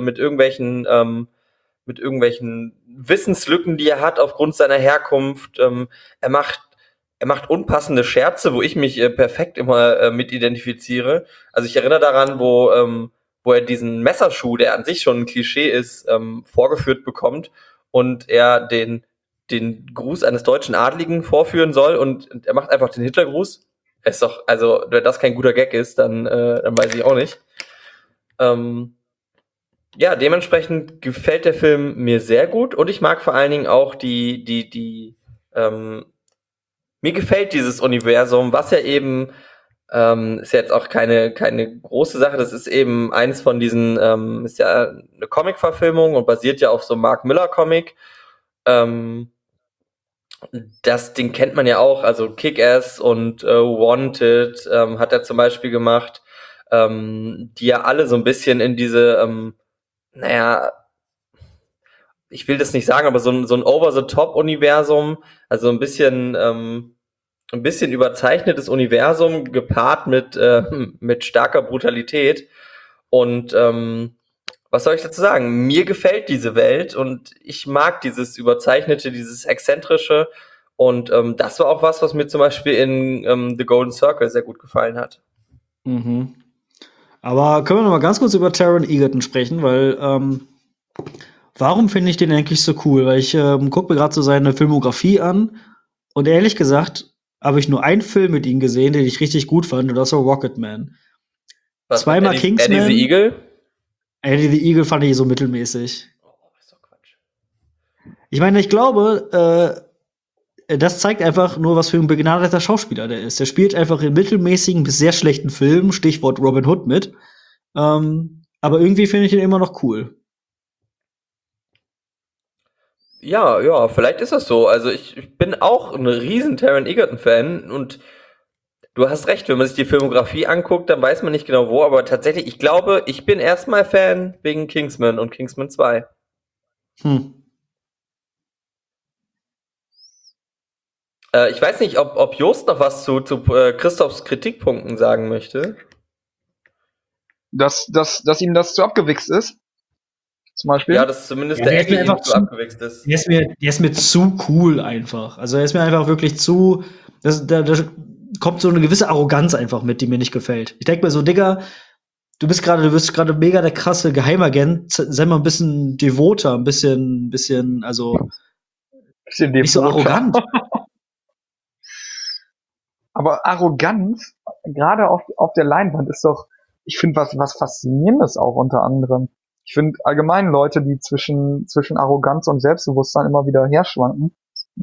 mit irgendwelchen Wissenslücken, die er hat aufgrund seiner Herkunft. Er macht er macht unpassende Scherze, wo ich mich perfekt immer mit identifiziere. Also ich erinnere daran, wo er diesen Messerschuh, der an sich schon ein Klischee ist, vorgeführt bekommt und er den Gruß eines deutschen Adligen vorführen soll und er macht einfach den Hitlergruß. Ist doch, also, wenn das kein guter Gag ist, dann weiß ich auch nicht. Ja, dementsprechend gefällt der Film mir sehr gut und ich mag vor allen Dingen auch mir gefällt dieses Universum, was ja eben ist ja jetzt auch keine große Sache, das ist eben eins von diesen, ist ja eine Comic-Verfilmung und basiert ja auf so einem Mark Miller-Comic. Ähm, Das Ding kennt man ja auch, also Kick-Ass und Wanted hat er zum Beispiel gemacht, die ja alle so ein bisschen in diese, naja, ich will das nicht sagen, aber so ein Over-the-Top-Universum, also ein bisschen überzeichnetes Universum gepaart mit starker Brutalität. Und was soll ich dazu sagen? Mir gefällt diese Welt und ich mag dieses Überzeichnete, dieses Exzentrische. Und das war auch was mir zum Beispiel in The Golden Circle sehr gut gefallen hat. Mhm. Aber können wir noch mal ganz kurz über Taron Egerton sprechen, weil warum finde ich den eigentlich so cool? Weil ich gucke mir gerade so seine Filmografie an und ehrlich gesagt habe ich nur einen Film mit ihm gesehen, den ich richtig gut fand, und das war Rocketman. Was mit Zweimal Eddie the Kingsman. Eagle? Eddie the Eagle fand ich so mittelmäßig. Oh, ist doch Quatsch. Ich meine, ich glaube, das zeigt einfach nur, was für ein begnadeter Schauspieler der ist. Der spielt einfach in mittelmäßigen bis sehr schlechten Filmen, Stichwort Robin Hood mit. Aber irgendwie finde ich ihn immer noch cool. Ja, vielleicht ist das so. Also ich bin auch ein riesen Taron Egerton-Fan und du hast recht, wenn man sich die Filmografie anguckt, dann weiß man nicht genau wo, aber tatsächlich, ich glaube, ich bin erstmal Fan wegen Kingsman und Kingsman 2. Hm. Ich weiß nicht, ob Jost noch was zu Christophs Kritikpunkten sagen möchte. Dass ihm das zu abgewichst ist. Zum Beispiel. Ja, dass zumindest Ja, der der ist mir Eggy ihm einfach zu abgewichst ist. Der ist mir zu cool einfach. Also er ist mir einfach wirklich zu. Da kommt so eine gewisse Arroganz einfach mit, die mir nicht gefällt. Ich denke mir so, Digga, du wirst gerade mega der krasse Geheimagent. Sei mal ein bisschen devoter, ein bisschen, also Bisschen nicht so devoter. arrogant. Aber Arroganz, gerade auf der Leinwand, ist doch, ich finde, was Faszinierendes auch unter anderem. Ich finde allgemein Leute, die zwischen Arroganz und Selbstbewusstsein immer wieder herschwanken,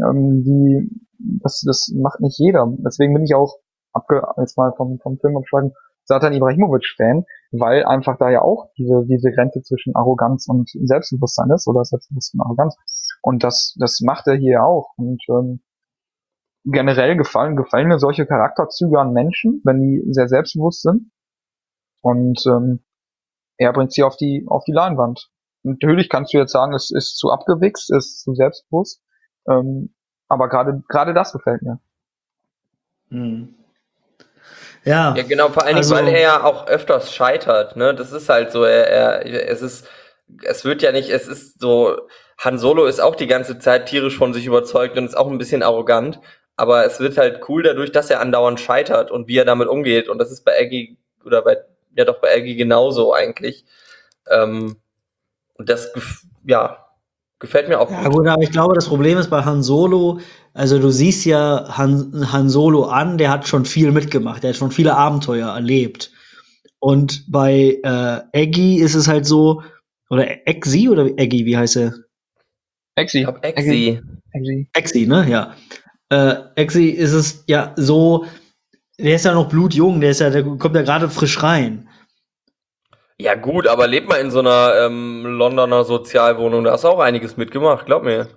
das macht nicht jeder. Deswegen bin ich auch, jetzt mal vom Film abschlagen, Zlatan Ibrahimovic-Fan, weil einfach da ja auch diese Grenze zwischen Arroganz und Selbstbewusstsein ist, oder Selbstbewusstsein und Arroganz. Und das macht er hier auch. Und generell gefallen mir solche Charakterzüge an Menschen, wenn die sehr selbstbewusst sind. Und er bringt sie auf die Leinwand. Natürlich kannst du jetzt sagen, es ist zu abgewichst, es ist zu selbstbewusst. Aber gerade das gefällt mir. Hm. Ja, Ja, genau, vor allen Dingen, also, weil er ja auch öfters scheitert, ne? Das ist halt so, es wird ja nicht, es ist so, Han Solo ist auch die ganze Zeit tierisch von sich überzeugt und ist auch ein bisschen arrogant, aber es wird halt cool dadurch, dass er andauernd scheitert und wie er damit umgeht. Und das ist bei Eggy bei Eggy genauso eigentlich. Und das, gefällt mir auch Ja gut. gut, aber ich glaube, das Problem ist bei Han Solo, also du siehst ja Han Solo an, der hat schon viel mitgemacht, der hat schon viele Abenteuer erlebt. Und bei Eggy ist es halt so, oder Eggsy oder Eggy, wie heißt er? Ich Exi. glaube, Eggsy. Exi. Eggsy, ne? Ja. Eggsy ist es ja so, der ist ja noch blutjung, der kommt ja gerade frisch rein. Ja gut, aber lebt mal in so einer Londoner Sozialwohnung, da hast du auch einiges mitgemacht, glaub mir.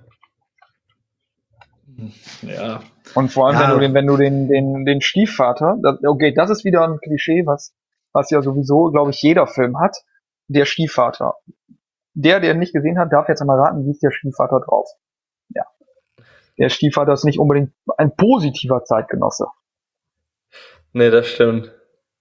Ja. Und vor allem, Ja. wenn du den Stiefvater, das ist wieder ein Klischee, was ja sowieso, glaube ich, jeder Film hat, der Stiefvater. Der nicht gesehen hat, darf jetzt einmal raten, wie ist der Stiefvater drauf? Ja. Der Stiefvater ist nicht unbedingt ein positiver Zeitgenosse. Nee, das stimmt.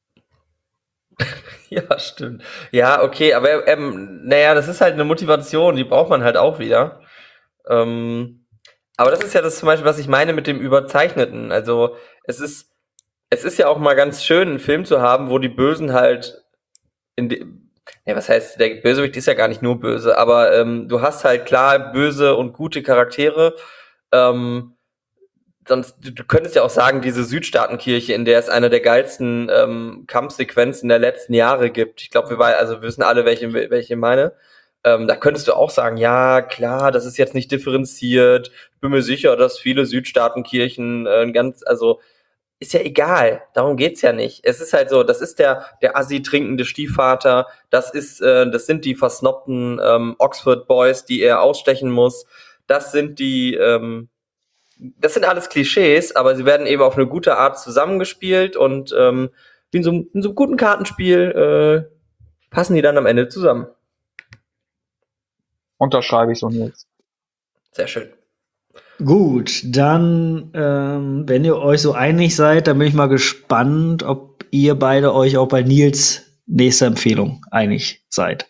Ja, stimmt. Ja, okay, aber naja, das ist halt eine Motivation, die braucht man halt auch wieder. Aber das ist ja das zum Beispiel, was ich meine mit dem Überzeichneten. Also es ist ja auch mal ganz schön, einen Film zu haben, wo die Bösen halt ja, was heißt, der Bösewicht ist ja gar nicht nur böse, aber du hast halt klar böse und gute Charaktere. Ähm, sonst, du könntest ja auch sagen, diese Südstaatenkirche, in der es eine der geilsten Kampfsequenzen der letzten Jahre gibt. Ich glaube, wir wissen alle, welche ich meine. Da könntest du auch sagen, ja, klar, das ist jetzt nicht differenziert. Ich bin mir sicher, dass viele Südstaatenkirchen ist ja egal, darum geht's ja nicht. Es ist halt so, das ist der Assi trinkende Stiefvater, das sind die versnobten Oxford Boys, die er ausstechen muss. Das sind das sind alles Klischees, aber sie werden eben auf eine gute Art zusammengespielt und wie in so einem guten Kartenspiel passen die dann am Ende zusammen. Unterschreibe ich so jetzt. Sehr schön. Gut, dann, wenn ihr euch so einig seid, dann bin ich mal gespannt, ob ihr beide euch auch bei Nils nächster Empfehlung einig seid.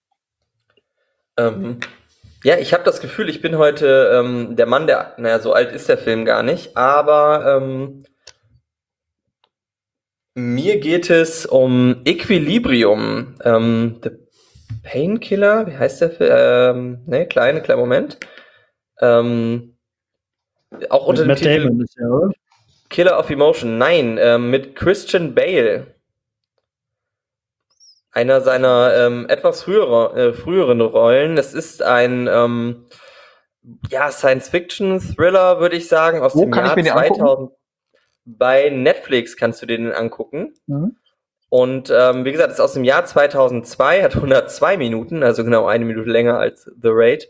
Ja, ich habe das Gefühl, ich bin heute der Mann, so alt ist der Film gar nicht, aber mir geht es um Equilibrium. The Painkiller, wie heißt der Film? Ne, kleiner Moment. Auch unter dem Matt Titel Damon ist ja, oder? Killer of Emotion. Nein, mit Christian Bale. Einer seiner etwas früheren Rollen. Es ist ein Science-Fiction-Thriller, würde ich sagen, aus Wo dem kann ich Jahr mir den angucken? 2000. Bei Netflix kannst du den angucken. Mhm. Und wie gesagt, ist aus dem Jahr 2002, hat 102 Minuten, also genau eine Minute länger als The Raid.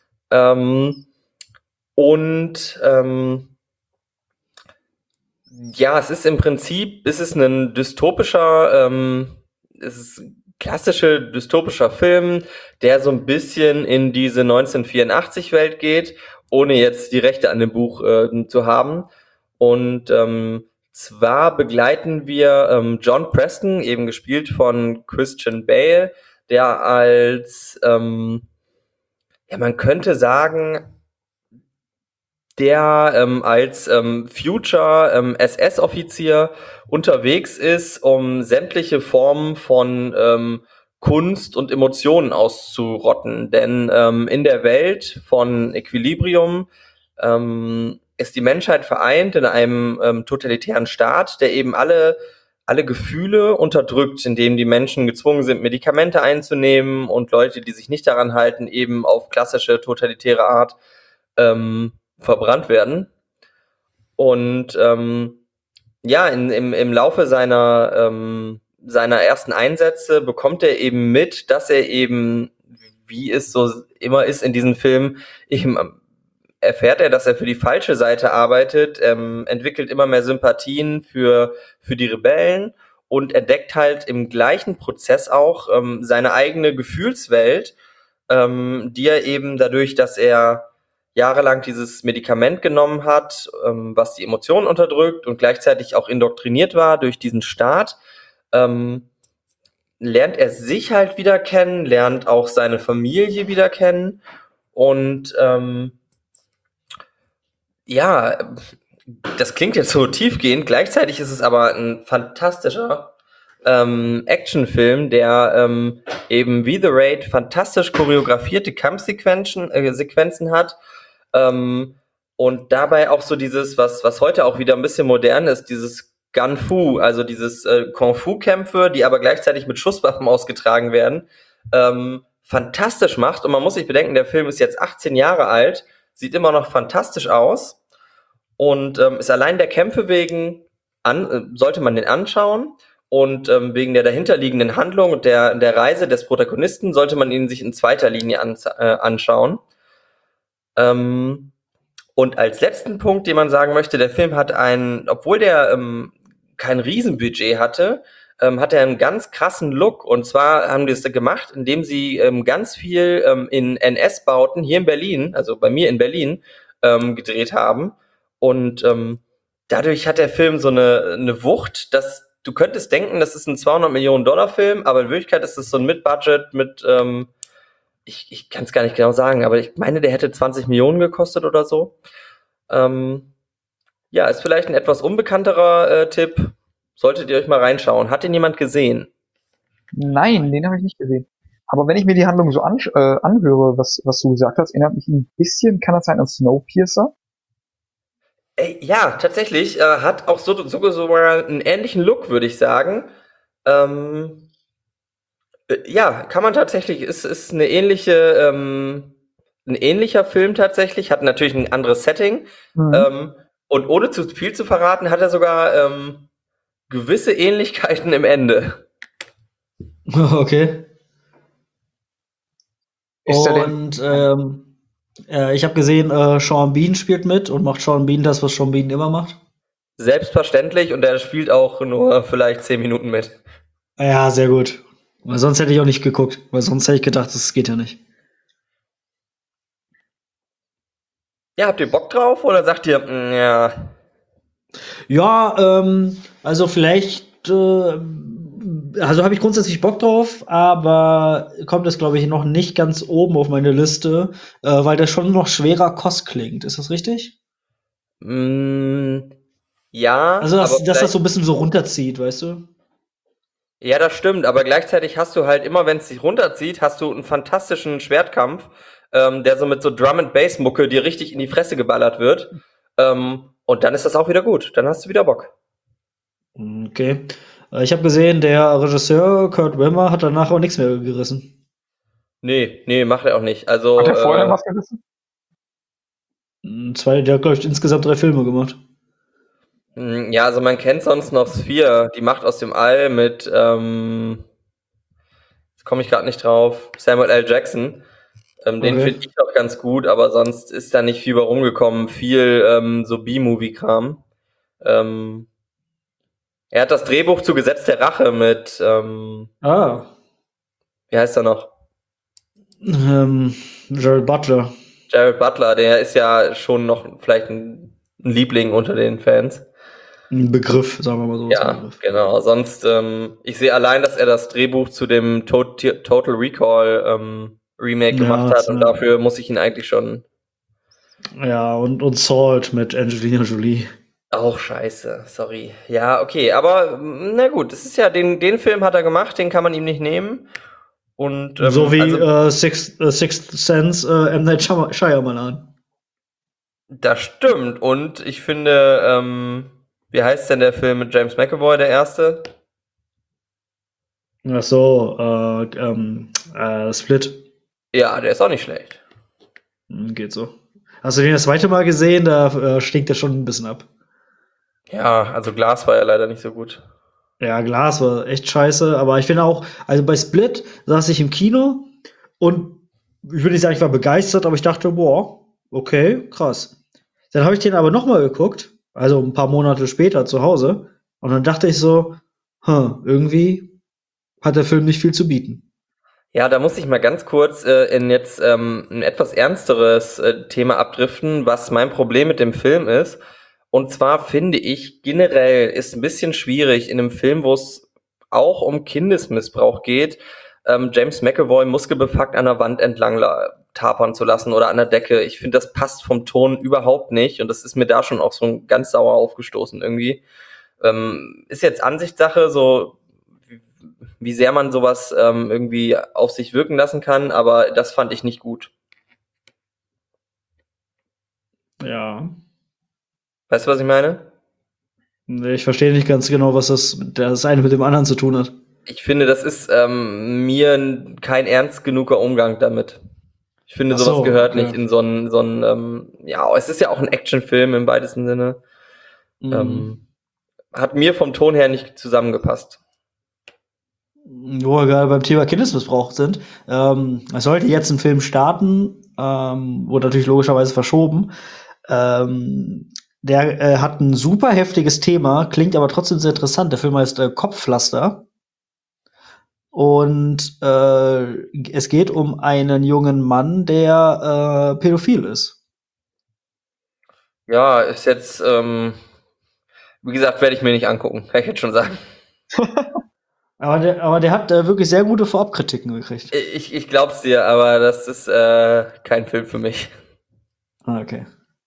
Es ist im Prinzip, ein dystopischer, es ist ein klassischer dystopischer Film, der so ein bisschen in diese 1984-Welt geht, ohne jetzt die Rechte an dem Buch zu haben. Und zwar begleiten wir John Preston, eben gespielt von Christian Bale, der als, man könnte sagen, der als Future SS-Offizier unterwegs ist, um sämtliche Formen von Kunst und Emotionen auszurotten. Denn in der Welt von Equilibrium ist die Menschheit vereint in einem totalitären Staat, der eben alle Gefühle unterdrückt, indem die Menschen gezwungen sind, Medikamente einzunehmen und Leute, die sich nicht daran halten, eben auf klassische totalitäre Art verbrannt werden. Und im Laufe seiner ersten Einsätze bekommt er eben mit, dass er eben, wie es so immer ist in diesen Filmen, eben erfährt er, dass er für die falsche Seite arbeitet, entwickelt immer mehr Sympathien für die Rebellen und entdeckt halt im gleichen Prozess auch seine eigene Gefühlswelt, die er eben dadurch, dass er jahrelang dieses Medikament genommen hat, was die Emotionen unterdrückt und gleichzeitig auch indoktriniert war durch diesen Staat, lernt er sich halt wieder kennen, lernt auch seine Familie wieder kennen und das klingt jetzt so tiefgehend, gleichzeitig ist es aber ein fantastischer Actionfilm, der eben wie The Raid fantastisch choreografierte Kampfsequenzen hat und dabei auch so dieses, was heute auch wieder ein bisschen modern ist, dieses Gun-Fu, also dieses Kung-Fu-Kämpfe, die aber gleichzeitig mit Schusswaffen ausgetragen werden, fantastisch macht. Und man muss sich bedenken, der Film ist jetzt 18 Jahre alt, sieht immer noch fantastisch aus und ist allein der Kämpfe wegen, sollte man den anschauen. Und wegen der dahinterliegenden Handlung und der Reise des Protagonisten sollte man ihn sich in zweiter Linie anschauen. Und als letzten Punkt, den man sagen möchte, der Film hat obwohl der kein Riesenbudget hatte, hat er einen ganz krassen Look. Und zwar haben die es gemacht, indem sie ganz viel in NS-Bauten hier in Berlin, also bei mir in Berlin, gedreht haben. Und dadurch hat der Film so eine Wucht, dass du könntest denken, das ist ein 200 Millionen Dollar Film, aber in Wirklichkeit ist es so ein Mid-Budget mit, ich kann es gar nicht genau sagen, aber ich meine, der hätte 20 Millionen gekostet oder so. Ja, ist vielleicht ein etwas unbekannterer Tipp. Solltet ihr euch mal reinschauen. Hat den jemand gesehen? Nein, den habe ich nicht gesehen. Aber wenn ich mir die Handlung so anhöre, was du gesagt hast, erinnert mich ein bisschen, kann das sein, an Snowpiercer? Ja, tatsächlich. Hat auch sogar einen ähnlichen Look, würde ich sagen. Ja, kann man tatsächlich. Ist ein ähnlicher Film tatsächlich. Hat natürlich ein anderes Setting. Mhm. Und ohne zu viel zu verraten, hat er sogar gewisse Ähnlichkeiten im Ende. Okay. Ist der denn? Und ich habe gesehen, Sean Bean spielt mit und macht Sean Bean das, was Sean Bean immer macht. Selbstverständlich, und er spielt auch nur vielleicht 10 Minuten mit. Ja, sehr gut. Weil sonst hätte ich auch nicht geguckt, weil sonst hätte ich gedacht, das geht ja nicht. Ja, habt ihr Bock drauf oder sagt ihr, ja, Ja, also vielleicht, also habe ich grundsätzlich Bock drauf, aber kommt es, glaube ich, noch nicht ganz oben auf meine Liste, weil das schon noch schwerer Kost klingt. Ist das richtig? ja, Also, aber dass das vielleicht, so ein bisschen so runterzieht, weißt du? ja, das stimmt, aber gleichzeitig hast du halt immer, wenn es sich runterzieht, hast du einen fantastischen Schwertkampf, der so mit so Drum-and-Bass-Mucke dir richtig in die Fresse geballert wird. Und dann ist das auch wieder gut. Dann hast du wieder Bock. Okay. Ich habe gesehen, der Regisseur Kurt Wimmer hat danach auch nichts mehr gerissen. Nee, macht er auch nicht. Hat Also, er vorher was gerissen? Der hat, glaube ich, insgesamt 3 Filme gemacht. ja, also man kennt sonst noch Sphere, die Macht aus dem All mit, jetzt komme ich gerade nicht drauf, Samuel L. Jackson. Den Okay. finde ich auch ganz gut, aber sonst ist da nicht viel bei rumgekommen. Viel so B-Movie-Kram. Ähm, er hat das Drehbuch zu Gesetz der Rache mit, Ah, wie heißt er noch? Jared Butler. Jared Butler, der ist ja schon noch vielleicht ein Liebling unter den Fans. Ein Begriff, sagen wir mal so. Ist ein Ja, Begriff. genau. Sonst, ich sehe allein, dass er das Drehbuch zu dem Total Recall Remake gemacht hat und dafür muss ich ihn eigentlich schon. Ja, und Salt mit Angelina Jolie. Auch scheiße, sorry. Ja, okay, aber na gut, das ist ja, den Film hat er gemacht, den kann man ihm nicht nehmen. Und So wie also, Sixth Sense M. Night Shyamalan. das stimmt. Und ich finde, wie heißt denn der Film mit James McAvoy, der erste? Ach so, Split. Ja, der ist auch nicht schlecht. Geht so. Hast du den das zweite Mal gesehen? Da stinkt der schon ein bisschen ab. Ja, also Glass war ja leider nicht so gut. Ja, Glas war echt scheiße, aber ich finde auch, also bei Split saß ich im Kino und ich würde nicht sagen, ich war begeistert, aber ich dachte, boah, okay, krass. Dann habe ich den aber noch mal geguckt, also ein paar Monate später zu Hause, und dann dachte ich so, irgendwie hat der Film nicht viel zu bieten. Ja, da muss ich mal ganz kurz in jetzt ein etwas ernsteres Thema abdriften, was mein Problem mit dem Film ist. Und zwar finde ich generell ist ein bisschen schwierig in einem Film, wo es auch um Kindesmissbrauch geht, James McAvoy muskelbepackt an der Wand entlang tapern zu lassen oder an der Decke. Ich finde, das passt vom Ton überhaupt nicht und das ist mir da schon auch so ganz sauer aufgestoßen irgendwie. Ist jetzt Ansichtssache, so wie sehr man sowas irgendwie auf sich wirken lassen kann, aber das fand ich nicht gut. Ja. Weißt du, was ich meine? Nee, ich verstehe nicht ganz genau, was das eine mit dem anderen zu tun hat. Ich finde, das ist mir kein ernst genuger Umgang damit. Ich finde, Ach so, sowas gehört okay. nicht in so ein ja, es ist ja auch ein Actionfilm im weitesten Sinne. Hat mir vom Ton her nicht zusammengepasst. Wo wir gerade beim Thema Kindesmissbrauch sind. Es sollte jetzt ein Film starten, wurde natürlich logischerweise verschoben. Der hat ein super heftiges Thema, klingt aber trotzdem sehr interessant. Der Film heißt Kopfpflaster. Und es geht um einen jungen Mann, der pädophil ist. Ja, ist jetzt, wie gesagt, werde ich mir nicht angucken, kann ich jetzt schon sagen. Aber der hat wirklich sehr gute Vorabkritiken gekriegt. Ich glaub's dir, aber das ist kein Film für mich. Okay.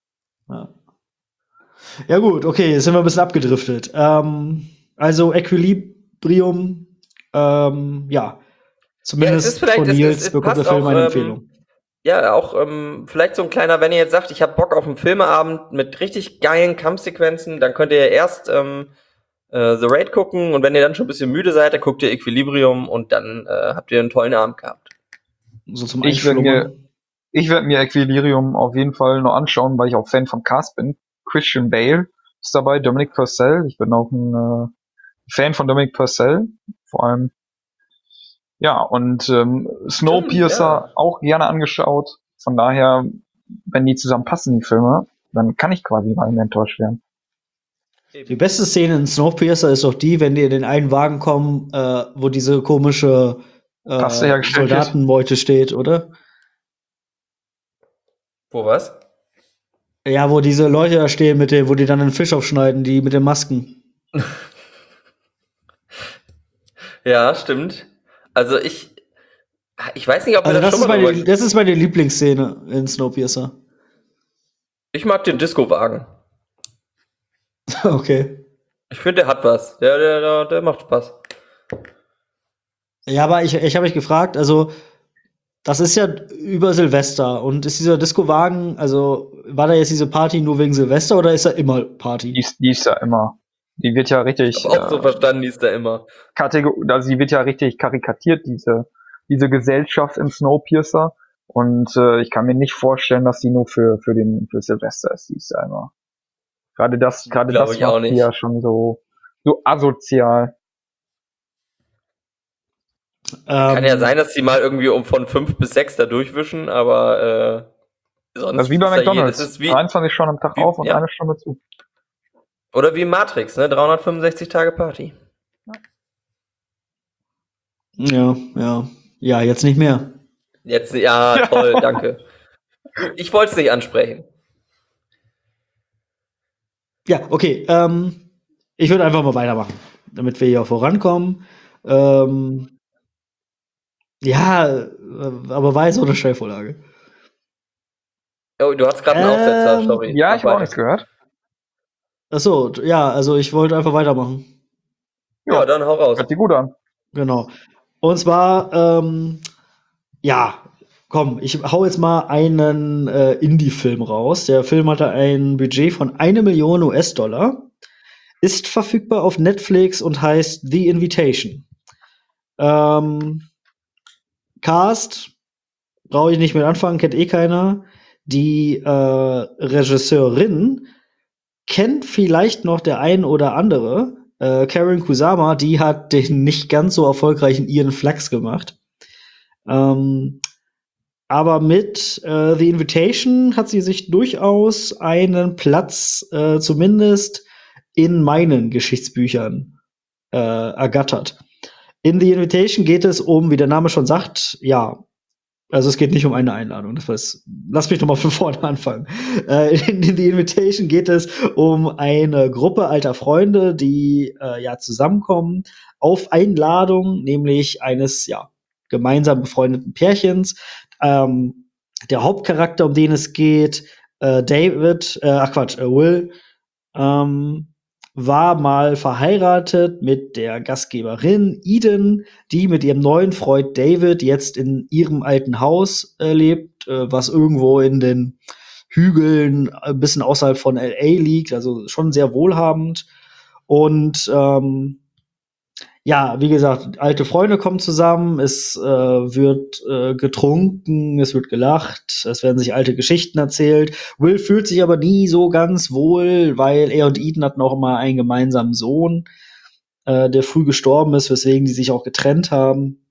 Ja gut, okay, jetzt sind wir ein bisschen abgedriftet. Also Equilibrium, ja, zumindest von Nils bekommt der Film eine Empfehlung. Ja, auch vielleicht so ein kleiner, wenn ihr jetzt sagt, ich habe Bock auf einen Filmeabend mit richtig geilen Kampfsequenzen, dann könnt ihr erst The Raid gucken und wenn ihr dann schon ein bisschen müde seid, dann guckt ihr Equilibrium und dann habt ihr einen tollen Abend gehabt. So zum Ich werde mir Equilibrium auf jeden Fall noch anschauen, weil ich auch Fan vom Cast bin. Christian Bale ist dabei, Dominic Purcell. Ich bin auch ein Fan von Dominic Purcell, vor allem. Ja, und Snowpiercer auch gerne angeschaut. Von daher, wenn die zusammen passen, die Filme, dann kann ich quasi gar nicht mehr enttäuscht werden. Die beste Szene in Snowpiercer ist doch die, wenn die in den einen Wagen kommen, wo diese komische Soldatenmeute steht, oder? Wo was? Ja, wo diese Leute da stehen, wo die dann den Fisch aufschneiden, die mit den Masken. Ja, stimmt. Also ich weiß nicht, ob wir das schon mal das ist meine Lieblingsszene in Snowpiercer. Ich mag den Discowagen. Okay. Ich finde, der hat was. Der macht Spaß. Ja, aber ich habe mich gefragt, also das ist ja über Silvester und ist dieser Discowagen, also war da jetzt diese Party nur wegen Silvester oder ist da immer Party? Die ist da immer. Die wird ja richtig. Ich hab auch so verstanden, die ist da immer. Also die wird ja richtig karikatiert, diese Gesellschaft im Snowpiercer. Und ich kann mir nicht vorstellen, dass die nur für Silvester ist. Die ist ja immer. Gerade das macht die ja schon so asozial. Kann ja sein, dass die mal irgendwie von 5 bis 6 da durchwischen, aber sonst. Das ist wie bei McDonald's. Das ist 23 Stunden am Tag auf und eine Stunde zu. Oder wie Matrix, ne? 365 Tage Party. Ja, jetzt nicht mehr. Jetzt, ja, toll, danke. Ich wollte es nicht ansprechen. Ja, okay. Ich würde einfach mal weitermachen, damit wir hier vorankommen. Ja, aber war jetzt so eine Stellvorlage. Oh, du hast gerade einen Aufsetzer, sorry. Ja, ich habe auch nichts gehört. Achso, ja, also ich wollte einfach weitermachen. Ja, dann hau raus. Hört sich gut an. Genau. Und zwar, ja, komm, ich hau jetzt mal einen Indie-Film raus. Der Film hatte ein Budget von 1 Million US-Dollar, ist verfügbar auf Netflix und heißt The Invitation. Cast, brauche ich nicht mit anfangen, kennt eh keiner. Die Regisseurin kennt vielleicht noch der ein oder andere. Karen Kusama, die hat den nicht ganz so erfolgreichen Ian Flux gemacht. Aber mit The Invitation hat sie sich durchaus einen Platz zumindest in meinen Geschichtsbüchern ergattert. In The Invitation geht es um, wie der Name schon sagt, ja, also es geht nicht um eine Einladung. Lass mich noch mal von vorne anfangen. In The Invitation geht es um eine Gruppe alter Freunde, die zusammenkommen auf Einladung, nämlich eines gemeinsam befreundeten Pärchens. Der Hauptcharakter, um den es geht, Will, war mal verheiratet mit der Gastgeberin Eden, die mit ihrem neuen Freund David jetzt in ihrem alten Haus lebt, was irgendwo in den Hügeln ein bisschen außerhalb von LA liegt, also schon sehr wohlhabend. Und ja, wie gesagt, alte Freunde kommen zusammen, es wird getrunken, es wird gelacht, es werden sich alte Geschichten erzählt. Will fühlt sich aber nie so ganz wohl, weil er und Eden hatten auch immer einen gemeinsamen Sohn, der früh gestorben ist, weswegen die sich auch getrennt haben.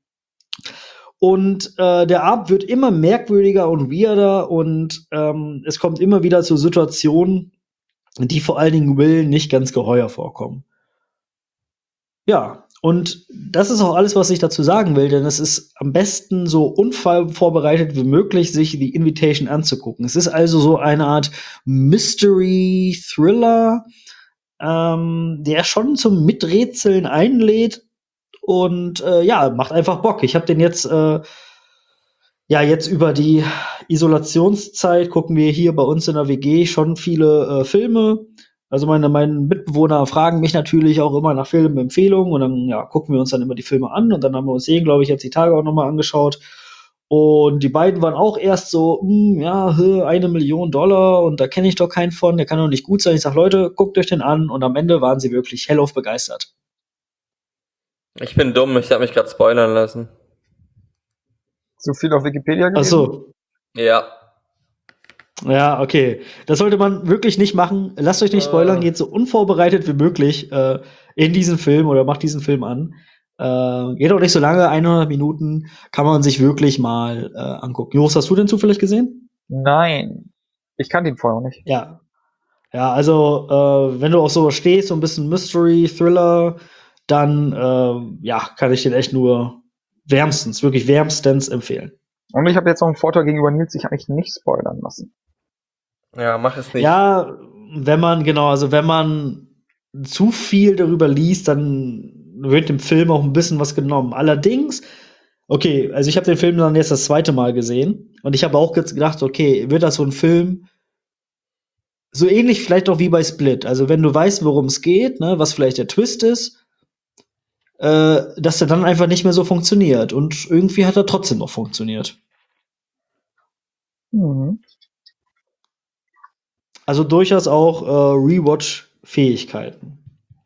Und der Abend wird immer merkwürdiger und weirder und es kommt immer wieder zu Situationen, die vor allen Dingen Will nicht ganz geheuer vorkommen. Ja, und das ist auch alles, was ich dazu sagen will, denn es ist am besten so unvorbereitet wie möglich, sich die Invitation anzugucken. Es ist also so eine Art Mystery-Thriller, der schon zum Miträtseln einlädt und ja, macht einfach Bock. Ich habe den jetzt jetzt über die Isolationszeit gucken wir hier bei uns in der WG schon viele Filme. Also meine Mitbewohner fragen mich natürlich auch immer nach Filmempfehlungen und dann gucken wir uns dann immer die Filme an und dann haben wir uns den, glaube ich, jetzt die Tage auch noch mal angeschaut. Und die beiden waren auch erst so, 1 Million$ und da kenne ich doch keinen von, der kann doch nicht gut sein. Ich sag, Leute, guckt euch den an und am Ende waren sie wirklich hellauf begeistert. Ich bin dumm, ich habe mich gerade spoilern lassen. Zu viel auf Wikipedia Ach gelesen? so. Ja. Ja, okay. Das sollte man wirklich nicht machen. Lasst euch nicht spoilern, geht so unvorbereitet wie möglich in diesen Film oder macht diesen Film an. Geht auch nicht so lange, 100 Minuten, kann man sich wirklich mal angucken. Jos, hast du den zufällig gesehen? Nein. Ich kannte ihn vorher noch nicht. Ja. Ja, also wenn du auf sowas stehst, so ein bisschen Mystery, Thriller, dann kann ich den echt nur wirklich wärmstens empfehlen. Und ich habe jetzt noch einen Vorteil gegenüber Nils, ich habe mich nicht spoilern lassen. Ja, mach es nicht. Ja, wenn man zu viel darüber liest, dann wird dem Film auch ein bisschen was genommen. Allerdings, okay, also ich habe den Film dann jetzt das zweite Mal gesehen und ich habe auch jetzt gedacht, okay, wird das so ein Film so ähnlich vielleicht auch wie bei Split. Also wenn du weißt, worum es geht, ne, was vielleicht der Twist ist, dass der dann einfach nicht mehr so funktioniert. Und irgendwie hat er trotzdem noch funktioniert. Mhm. Also durchaus auch Rewatch-Fähigkeiten.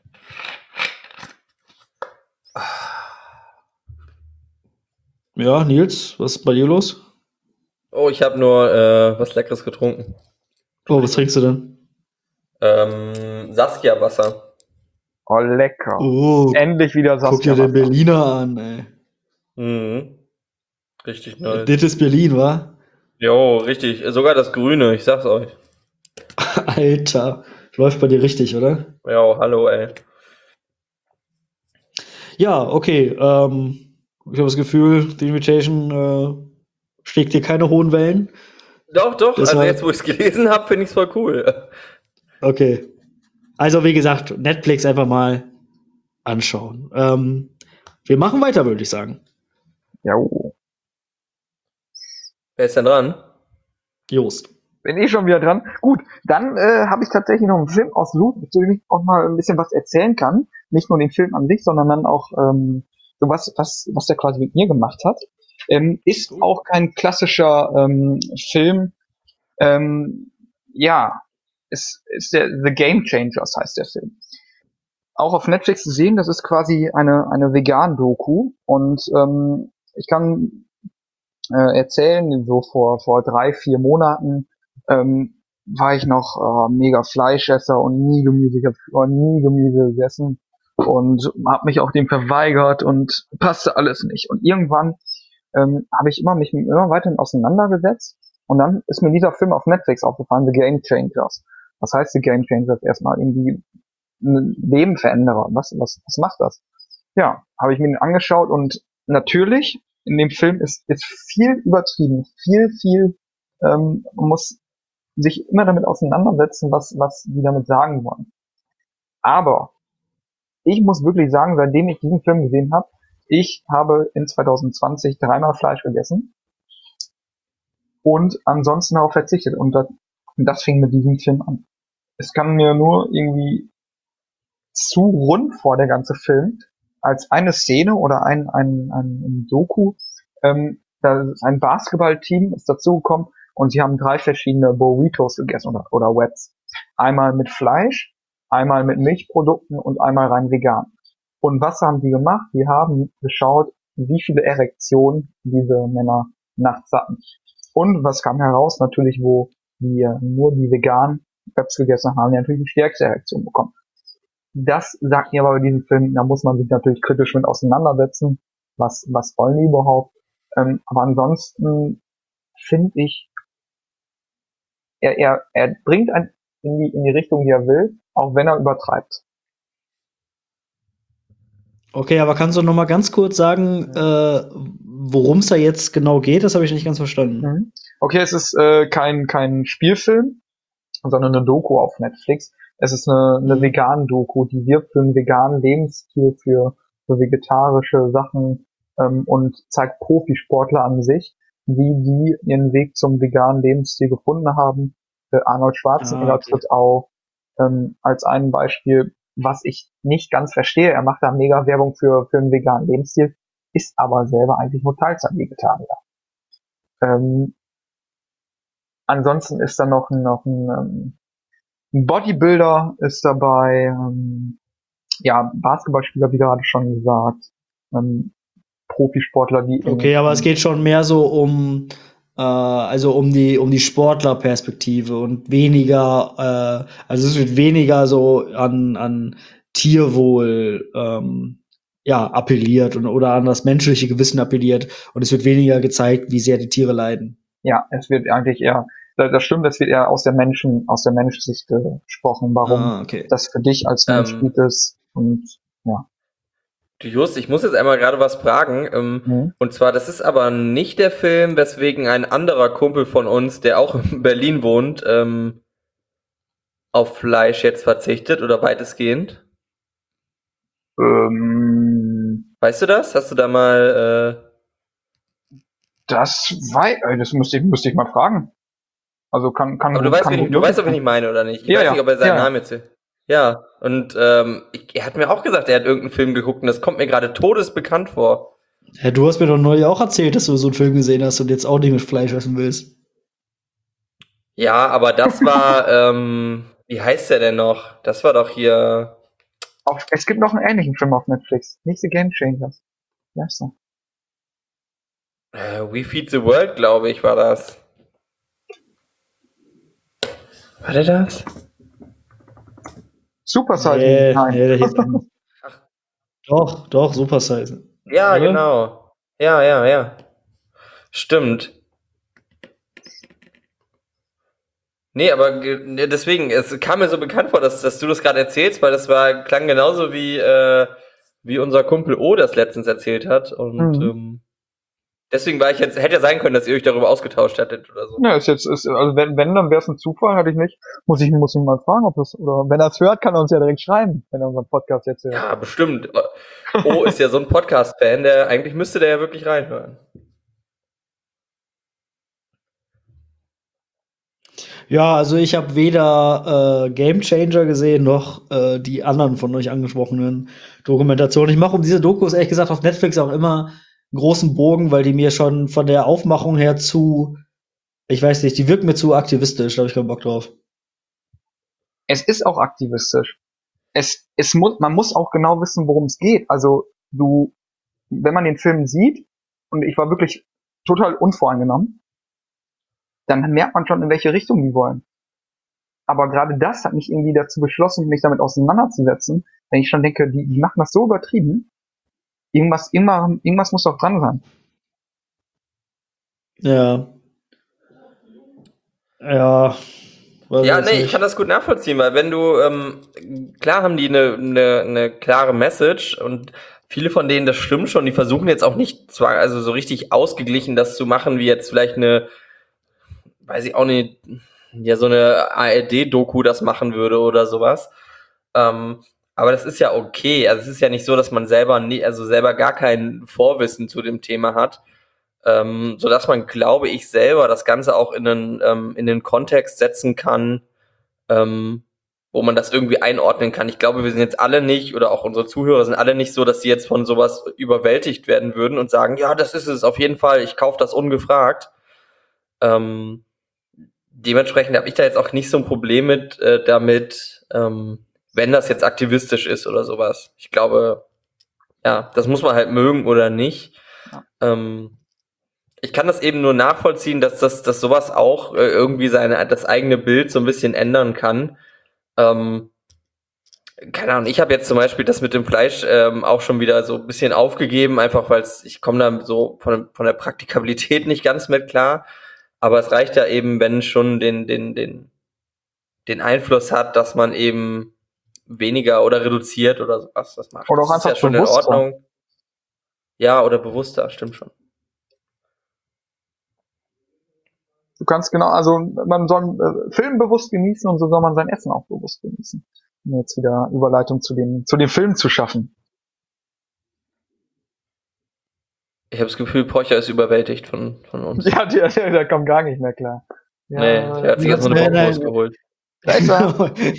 Ja, Nils, was ist bei dir los? Oh, ich habe nur was Leckeres getrunken. Oh, was trinkst du denn? Saskia-Wasser. Oh, lecker. Oh, Endlich wieder guck dir Saskia. den Berliner an, ey. Mhm. Richtig nice. Das ist Berlin, wa? Jo, richtig. Sogar das Grüne, ich sag's euch. Alter, läuft bei dir richtig, oder? Jo, hallo, ey. Ja, okay. Ich habe das Gefühl, die Invitation schlägt dir keine hohen Wellen. Doch, also Deshalb- jetzt, wo ich's gelesen habe, finde ich's voll cool. Okay. Also, wie gesagt, Netflix einfach mal anschauen. Wir machen weiter, würde ich sagen. Ja, Wer ist denn dran? Jost. bin ich schon wieder dran. Gut, dann habe ich tatsächlich noch einen Film ausgesucht, zu dem ich auch mal ein bisschen was erzählen kann. Nicht nur den Film an sich, sondern dann auch so was der quasi mit mir gemacht hat. Ist auch kein klassischer Film. Ist der The Game Changers heißt der Film. Auch auf Netflix zu sehen, das ist quasi eine Vegan-Doku und ich kann erzählen, so vor 3-4 Monaten war ich noch mega Fleischesser und nie Gemüse. Ich habe nie Gemüse gegessen und habe mich auch dem verweigert und passte alles nicht. Und irgendwann habe ich mich immer weiterhin auseinandergesetzt und dann ist mir dieser Film auf Netflix aufgefallen, The Game Changers. Was heißt The Game Changers? Erstmal irgendwie ein Lebenveränderer. Was macht das? Ja, habe ich mir den angeschaut und natürlich in dem Film ist viel übertrieben, viel man muss sich immer damit auseinandersetzen, was die damit sagen wollen. Aber ich muss wirklich sagen, seitdem ich diesen Film gesehen habe, Ich habe in 2020 dreimal Fleisch gegessen und ansonsten darauf verzichtet. Und das fing mit diesem Film an. Es kam mir nur irgendwie zu rund vor, der ganze Film, als eine Szene oder ein Doku. Da ist ein Basketballteam ist dazugekommen und sie haben 3 verschiedene Burritos gegessen oder Wraps. Einmal mit Fleisch, einmal mit Milchprodukten und einmal rein vegan. Und was haben die gemacht? Die haben geschaut, wie viele Erektionen diese Männer nachts hatten. Und was kam heraus? Natürlich, wo wir nur die veganen Wraps gegessen haben, die natürlich die stärkste Erektion bekommen. Das sagt mir aber bei diesem Film, da muss man sich natürlich kritisch mit auseinandersetzen. Was wollen die überhaupt? Aber ansonsten finde ich, er bringt einen in die Richtung, die er will, auch wenn er übertreibt. Okay, aber kannst du noch mal ganz kurz sagen, worum es da jetzt genau geht? Das habe ich nicht ganz verstanden. Okay, es ist kein Spielfilm, sondern eine Doku auf Netflix. Es ist eine Vegan-Doku, die wirbt für einen veganen Lebensstil, für vegetarische Sachen und zeigt Profisportler an sich, wie die ihren Weg zum veganen Lebensstil gefunden haben. Arnold Schwarzenegger tritt auf als ein Beispiel, was ich nicht ganz verstehe. Er macht da mega Werbung für einen veganen Lebensstil, ist aber selber eigentlich nur Teilzeit-Vegetarier. Ansonsten ist da noch ein Bodybuilder ist dabei, Basketballspieler, wie gerade schon gesagt, Profisportler, die Okay, aber es geht schon mehr so um die Sportlerperspektive und weniger, also es wird weniger so an Tierwohl appelliert oder an das menschliche Gewissen appelliert und es wird weniger gezeigt, wie sehr die Tiere leiden. Ja, es wird eigentlich eher, das stimmt, es wird eher aus der Menschensicht gesprochen, warum das für dich als Mensch gut ist und ja. Du Just, ich muss jetzt einmal gerade was fragen. Und zwar, das ist aber nicht der Film, weswegen ein anderer Kumpel von uns, der auch in Berlin wohnt, auf Fleisch jetzt verzichtet oder weitestgehend. Weißt du das? Hast du da mal das müsste ich mal fragen. Also kann. Aber du weißt, ob ich nicht meine oder nicht? Ich weiß nicht, ob er seinen Namen jetzt. Ja, und er hat mir auch gesagt, er hat irgendeinen Film geguckt und das kommt mir gerade todesbekannt vor. Ja, du hast mir doch neulich auch erzählt, dass du so einen Film gesehen hast und jetzt auch nicht mit Fleisch essen willst. Ja, aber das war, wie heißt der denn noch? Das war doch hier. Es gibt noch einen ähnlichen Film auf Netflix. Nicht The Game Changers. Ja, so. We Feed the World, glaube ich, war das. War der das? Super Size. Nein. Doch, Super Size. Ja, oder? Genau. Ja. Stimmt. Nee, aber deswegen, es kam mir so bekannt vor, dass du das gerade erzählst, weil das klang genauso wie unser Kumpel O das letztens erzählt hat. Und deswegen hätte ja sein können, dass ihr euch darüber ausgetauscht hättet oder so. Ja, also wenn, dann wäre es ein Zufall, hatte ich nicht. Muss ich mal fragen, ob das, oder wenn er es hört, kann er uns ja direkt schreiben, wenn er unseren Podcast jetzt hört. Ja, bestimmt. O ist ja so ein Podcast-Fan, eigentlich müsste der ja wirklich reinhören. Ja, also ich habe weder Game Changer gesehen, noch die anderen von euch angesprochenen Dokumentationen. Ich mache um diese Dokus ehrlich gesagt auf Netflix auch immer einen großen Bogen, weil die mir schon von der Aufmachung her ich weiß nicht, die wirken mir zu aktivistisch, da habe ich keinen Bock drauf. Es ist auch aktivistisch. Man muss auch genau wissen, worum es geht. Also wenn man den Film sieht, und ich war wirklich total unvoreingenommen, dann merkt man schon, in welche Richtung die wollen. Aber gerade das hat mich irgendwie dazu beschlossen, mich damit auseinanderzusetzen, wenn ich schon denke, die machen das so übertrieben. Irgendwas muss doch dran sein. Ja. Ja. Ja, nee, ich kann das gut nachvollziehen, weil wenn du, klar haben die eine klare Message und viele von denen, das stimmt schon, die versuchen jetzt auch nicht also so richtig ausgeglichen das zu machen, wie jetzt vielleicht weiß ich auch nicht, ja, so eine ARD-Doku das machen würde oder sowas. Aber das ist ja okay. Also es ist ja nicht so, dass man selber selber gar kein Vorwissen zu dem Thema hat. Sodass man, glaube ich, selber das Ganze auch in den Kontext setzen kann, wo man das irgendwie einordnen kann. Ich glaube, wir sind jetzt alle nicht, oder auch unsere Zuhörer sind alle nicht so, dass sie jetzt von sowas überwältigt werden würden und sagen, ja, das ist es auf jeden Fall, ich kaufe das ungefragt. Dementsprechend habe ich da jetzt auch nicht so ein Problem damit, wenn das jetzt aktivistisch ist oder sowas. Ich glaube, ja, das muss man halt mögen oder nicht. Ja. Ich kann das eben nur nachvollziehen, dass sowas auch irgendwie das eigene Bild so ein bisschen ändern kann. Keine Ahnung, ich habe jetzt zum Beispiel das mit dem Fleisch auch schon wieder so ein bisschen aufgegeben, einfach weil ich komme da so von der Praktikabilität nicht ganz mit klar. Aber es reicht ja eben, wenn es schon den Einfluss hat, dass man eben weniger oder reduziert oder sowas das macht. Oder auch Das ist einfach ja schon in bewusster. Ordnung. Ja, oder bewusster, stimmt schon. Du kannst also man soll Film bewusst genießen und so soll man sein Essen auch bewusst genießen. Um jetzt wieder Überleitung zu dem Film zu schaffen. Ich habe das Gefühl, Pocher ist überwältigt von uns. Ja, der kommt gar nicht mehr klar. Ja, Nee, der hat sich erst mal eine Bockwurst geholt. Da ist er.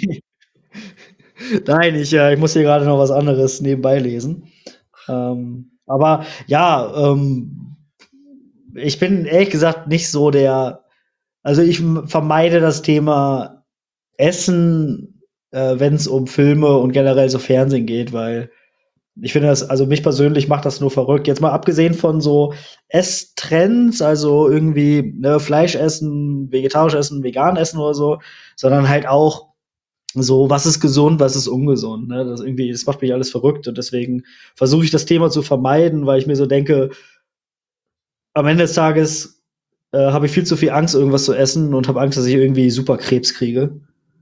Nein, ich muss hier gerade noch was anderes nebenbei lesen. Aber ja, ich bin ehrlich gesagt nicht so also ich vermeide das Thema Essen, wenn es um Filme und generell so Fernsehen geht, weil ich finde also mich persönlich macht das nur verrückt. Jetzt mal abgesehen von so Esstrends, also irgendwie Fleisch essen, vegetarisch essen, vegan essen oder so, sondern halt auch so, was ist gesund, was ist ungesund. Ne? Das macht mich alles verrückt und deswegen versuche ich das Thema zu vermeiden, weil ich mir so denke, am Ende des Tages habe ich viel zu viel Angst, irgendwas zu essen und habe Angst, dass ich irgendwie Superkrebs kriege.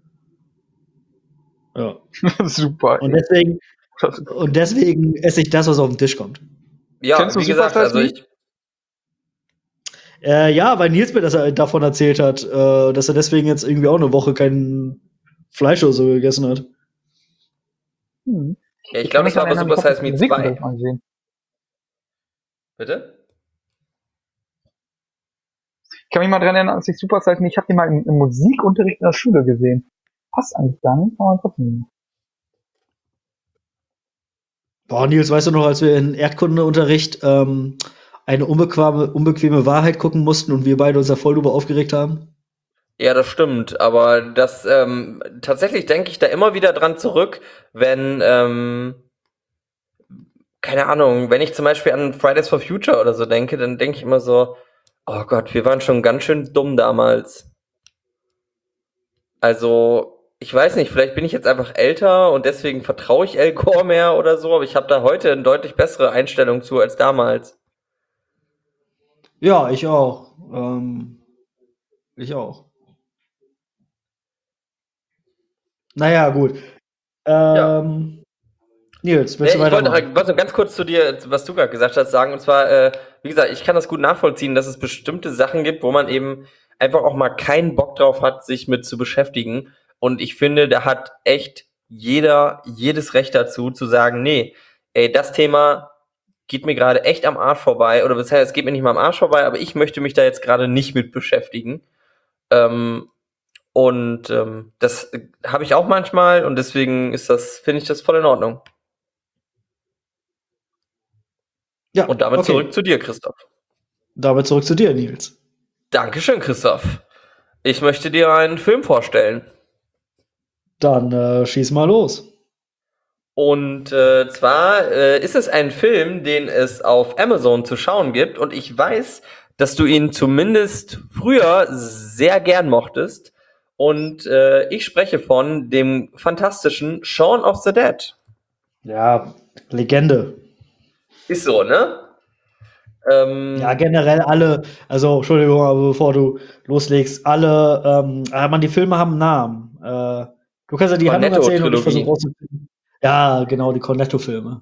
Ja. Super. Und deswegen esse ich das, was auf den Tisch kommt. Ja, Kennst du wie gesagt, Super also Size ich. Ja, weil Nils mir davon erzählt hat, dass er deswegen jetzt irgendwie auch eine Woche kein Fleisch oder so gegessen hat. Ja, ich glaube, das war aber Super Size Me 2. Bitte? Ich kann mich mal dran erinnern, als ich Super Size Me, ich habe den mal im Musikunterricht in der Schule gesehen. Passt eigentlich gar nicht, aber trotzdem. Boah, Nils, weißt du noch, als wir in Erdkundeunterricht eine unbequeme Wahrheit gucken mussten und wir beide uns da voll drüber aufgeregt haben? Ja, das stimmt, aber das tatsächlich denke ich da immer wieder dran zurück, wenn keine Ahnung, wenn ich zum Beispiel an Fridays for Future oder so denke, dann denke ich immer so, oh Gott, wir waren schon ganz schön dumm damals. Also, ich weiß nicht, vielleicht bin ich jetzt einfach älter und deswegen vertraue ich Al Gore mehr oder so, aber ich habe da heute eine deutlich bessere Einstellung zu als damals. Ja, ich auch. Ich auch. Naja, gut. Ja. Nils, willst Nee, du ich wollte weitermachen? noch ganz kurz zu dir, was du gerade gesagt hast, sagen. Und zwar, wie gesagt, ich kann das gut nachvollziehen, dass es bestimmte Sachen gibt, wo man eben einfach auch mal keinen Bock drauf hat, sich mit zu beschäftigen. Und ich finde, da hat echt jedes Recht dazu, zu sagen, nee, ey, das Thema geht mir gerade echt am Arsch vorbei. Oder das heißt, es geht mir nicht mal am Arsch vorbei, aber ich möchte mich da jetzt gerade nicht mit beschäftigen. Das habe ich auch manchmal und deswegen finde ich das voll in Ordnung. Ja, Und damit okay. zurück zu dir, Christoph. Damit zurück zu dir, Nils. Dankeschön, Christoph. Ich möchte dir einen Film vorstellen. Dann schieß mal los. Und zwar ist es ein Film, den es auf Amazon zu schauen gibt. Und ich weiß, dass du ihn zumindest früher sehr gern mochtest. Und ich spreche von dem fantastischen Shaun of the Dead. Ja, Legende. Ist so, ne? Ja, generell alle, also Entschuldigung, aber bevor du loslegst, die Filme haben einen Namen. Du kannst ja die Handlung erzählen und ich versuche Cornetto-Trilogie. rauszufinden. Ja, genau, die Cornetto-Filme.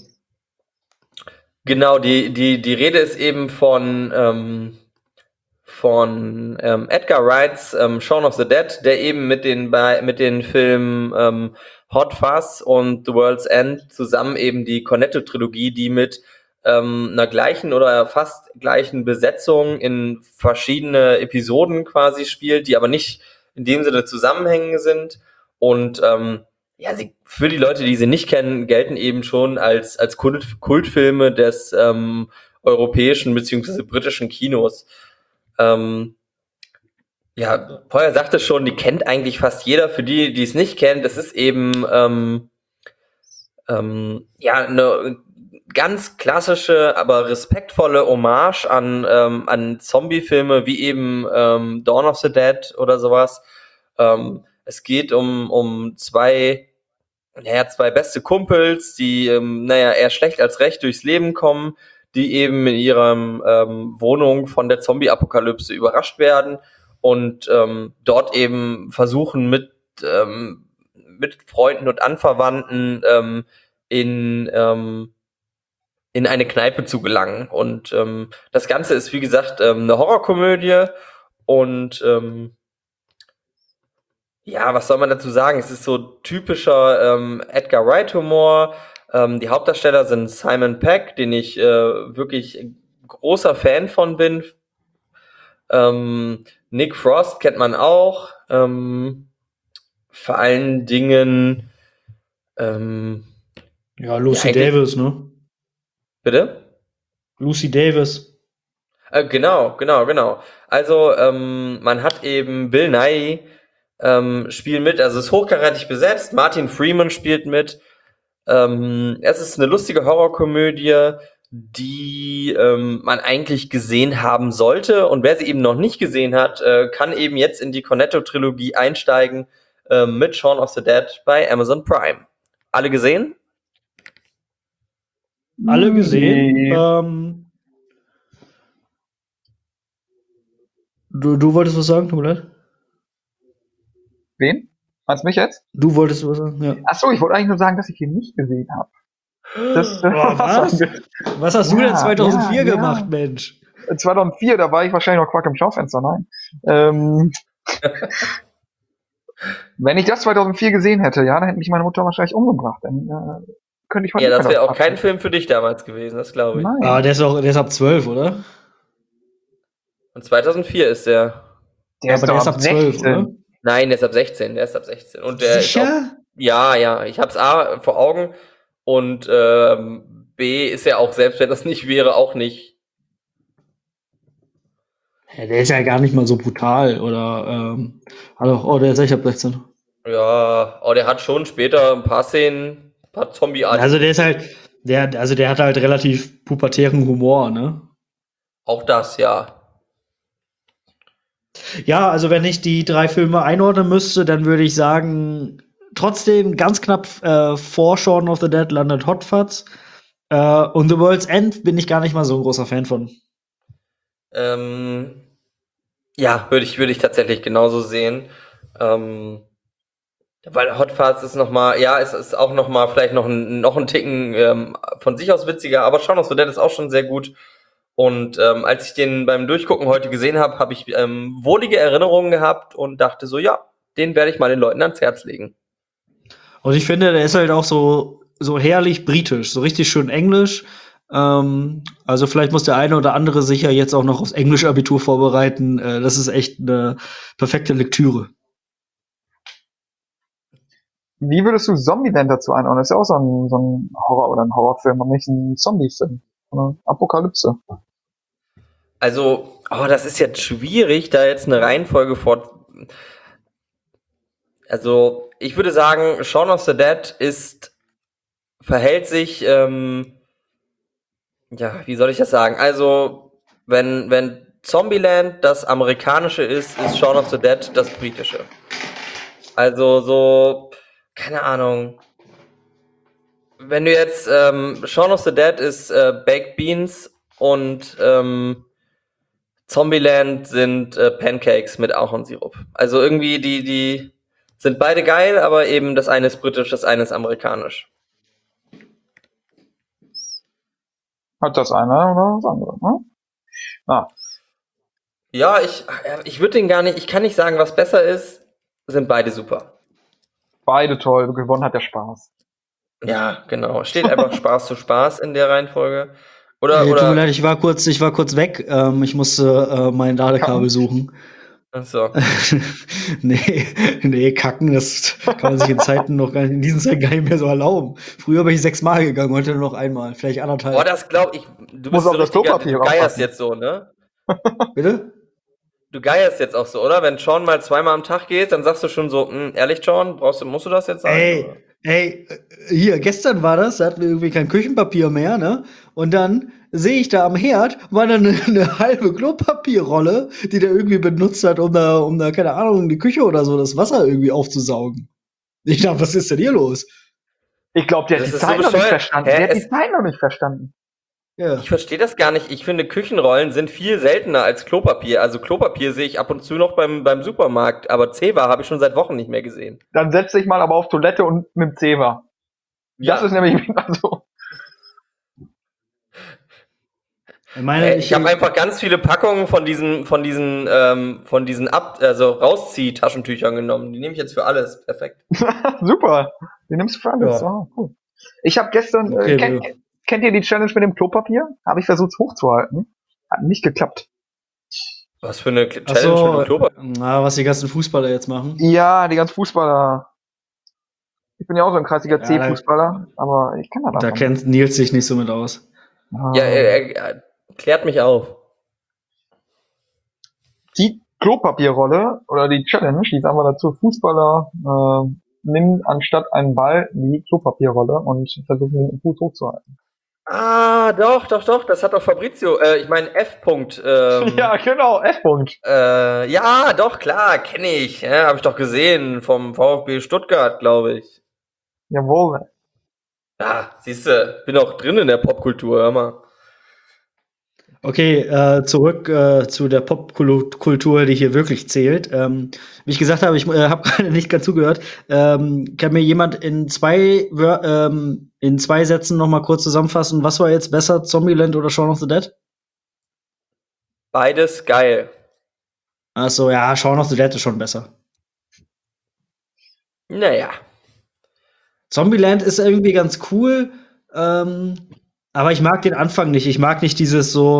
Genau, die Rede ist eben von von Edgar Wrights Shaun of the Dead, der eben mit den Filmen Hot Fuzz und The World's End zusammen eben die Cornetto-Trilogie, die mit einer gleichen oder fast gleichen Besetzung in verschiedene Episoden quasi spielt, die aber nicht in dem Sinne zusammenhängend sind. Und für die Leute, die sie nicht kennen, gelten eben schon als Kultfilme des europäischen bzw. britischen Kinos. Feuer sagte schon, die kennt eigentlich fast jeder. Für die, die es nicht kennt, das ist eben eine ganz klassische, aber respektvolle Hommage an Zombie-Filme wie eben Dawn of the Dead oder sowas. Es geht um zwei beste Kumpels, die eher schlecht als recht durchs Leben kommen, die eben in ihrer Wohnung von der Zombie-Apokalypse überrascht werden und dort eben versuchen mit Freunden und Anverwandten in eine Kneipe zu gelangen. Und das Ganze ist, wie gesagt, eine Horrorkomödie und was soll man dazu sagen? Es ist so typischer Edgar Wright-Humor. Die Hauptdarsteller sind Simon Pegg, den ich wirklich großer Fan von bin. Nick Frost kennt man auch. Vor allen Dingen Lucy Davis, ne? Bitte? Lucy Davis. Genau. Also man hat eben Bill Nighy spielt mit, also ist hochkarätig besetzt. Martin Freeman spielt mit. Es ist eine lustige Horrorkomödie, die man eigentlich gesehen haben sollte. Und wer sie eben noch nicht gesehen hat, kann eben jetzt in die Cornetto-Trilogie einsteigen mit Shaun of the Dead bei Amazon Prime. Alle gesehen? Alle gesehen. Du wolltest was sagen, tut mir leid? Wen? Meinst du mich jetzt? Du wolltest was sagen, ja. Achso, ich wollte eigentlich nur sagen, dass ich ihn nicht gesehen habe. Was? Was hast du denn 2004 gemacht, Mensch? 2004, da war ich wahrscheinlich noch Quack im Schaufenster, nein. Wenn ich das 2004 gesehen hätte, dann hätte mich meine Mutter wahrscheinlich umgebracht. Dann könnte ich heute das wäre auch kein Film für dich damals gewesen, das glaube ich. Nein. Aber der ist ab 12, oder? Und 2004 ist der. Der ist ab 12, oder? Nein, der ist ab 16. Und der Sicher? ist auch, ja. Ich hab's A vor Augen und B ist ja auch, selbst wenn das nicht wäre, auch nicht. Ja, der ist ja gar nicht mal so brutal, oder? Der ist echt ab 16. Ja, der hat schon später ein paar Szenen, ein paar Zombie-artige. Also der ist halt, der hat halt relativ pubertären Humor, ne? Auch das, ja. Ja, also wenn ich die 3 Filme einordnen müsste, dann würde ich sagen, trotzdem ganz knapp vor Shaun of the Dead landet Hot Fuzz. Und The World's End bin ich gar nicht mal so ein großer Fan von. Würde ich tatsächlich genauso sehen. Weil Hot Fuzz ist es ist auch noch mal vielleicht noch ein Ticken von sich aus witziger, aber Shaun of the Dead ist auch schon sehr gut. Und als ich den beim Durchgucken heute gesehen habe, habe ich wohlige Erinnerungen gehabt und dachte so, ja, den werde ich mal den Leuten ans Herz legen. Und ich finde, der ist halt auch so herrlich britisch, so richtig schön englisch. Also vielleicht muss der eine oder andere sich ja jetzt auch noch aufs Englisch-Abitur vorbereiten. Das ist echt eine perfekte Lektüre. Wie würdest du Zombieland dazu einordnen? Das ist ja auch so ein Horror oder ein Horrorfilm und nicht ein Zombie-Film. Eine Apokalypse. Also, das ist jetzt schwierig, da jetzt eine Reihenfolge Also, ich würde sagen, Shaun of the Dead verhält sich, wie soll ich das sagen? Also, wenn Zombieland das amerikanische ist Shaun of the Dead das britische. Also so, keine Ahnung. Wenn du jetzt, Shaun of the Dead ist Baked Beans und Zombieland sind Pancakes mit Ahornsirup. Also irgendwie die sind beide geil, aber eben das eine ist britisch, das eine ist amerikanisch. Hat das eine oder das andere, ne? Ja, ich würde den gar nicht, ich kann nicht sagen, was besser ist. Sind beide super. Beide toll. Gewonnen hat der Spaß. Ja, genau. Steht einfach Spaß zu Spaß in der Reihenfolge. Tut mir leid, Oder, ich war kurz weg. Ich musste mein Ladekabel suchen. achso. Nee, kacken, das kann man sich in diesen Zeiten gar nicht mehr so erlauben. Früher bin ich 6-mal gegangen, heute nur noch einmal, vielleicht Boah, 1,5. das glaub ich, du Muss bist auf so das richtiger, Klopapier du geierst aufpassen. jetzt so, ne? Bitte? Du geierst jetzt auch so, oder? Wenn Sean mal 2-mal am Tag geht, dann sagst du schon so, ehrlich, Sean, musst du das jetzt sein? Ey, Oder? hier, gestern war das, da hatten wir irgendwie kein Küchenpapier mehr, ne? Und dann sehe ich da am Herd, war da eine halbe Klopapierrolle, die der irgendwie benutzt hat, um da, keine Ahnung, die Küche oder so, das Wasser irgendwie aufzusaugen. Ich dachte, was ist denn hier los? Ich glaube, der hat Das die ist so Zeit noch nicht bescheuert. verstanden. Hä, Der hat die Zeit noch nicht verstanden. Ja. ich verstehe das gar nicht. Ich finde, Küchenrollen sind viel seltener als Klopapier. Also Klopapier sehe ich ab und zu noch beim Supermarkt, aber Zewa habe ich schon seit Wochen nicht mehr gesehen. Dann setz dich mal aber auf Toilette und nimm Zewa. Das ist nämlich, also, Ich meine, Ich habe einfach ganz viele Packungen von diesen also Rauszieh-Taschentüchern genommen. Die nehme ich jetzt für alles. Perfekt. super. Die nimmst du für alles. Ja. Ah, cool. Ich habe gestern, Okay, kennt ihr die Challenge mit dem Klopapier? Habe ich versucht hochzuhalten. Hat nicht geklappt. Was für eine ach Challenge mit dem so, Klopapier. na, was die ganzen Fußballer jetzt machen. Ja, die ganzen Fußballer. Ich bin ja auch so ein kreisiger Ja, C-Fußballer, aber ich kann das da einfach nicht. kennt Nils sich nicht so mit aus. Ja, Ah. er klärt mich auf. Die Klopapierrolle oder die Challenge, die sagen wir dazu, Fußballer nimm anstatt einen Ball die Klopapierrolle und versuchen den mit dem Fuß hochzuhalten. Ah, doch, das hat doch Fabrizio, ich meine F-Punkt. Ja, genau, F-Punkt. Ja, doch, klar, kenne ich. Ja, habe ich doch gesehen vom VfB Stuttgart, glaube ich. Jawohl. Ja, siehst du, bin auch drin in der Popkultur, hör mal. Okay, zurück zu der Popkultur, die hier wirklich zählt. Wie ich gesagt habe, ich habe gerade nicht ganz zugehört. Kann mir jemand in zwei Sätzen noch mal kurz zusammenfassen, was war jetzt besser, Zombieland oder Shaun of the Dead? Beides geil. Ach so, ja, Shaun of the Dead ist schon besser. Naja. Zombieland ist irgendwie ganz cool, aber ich mag den Anfang nicht. Ich mag nicht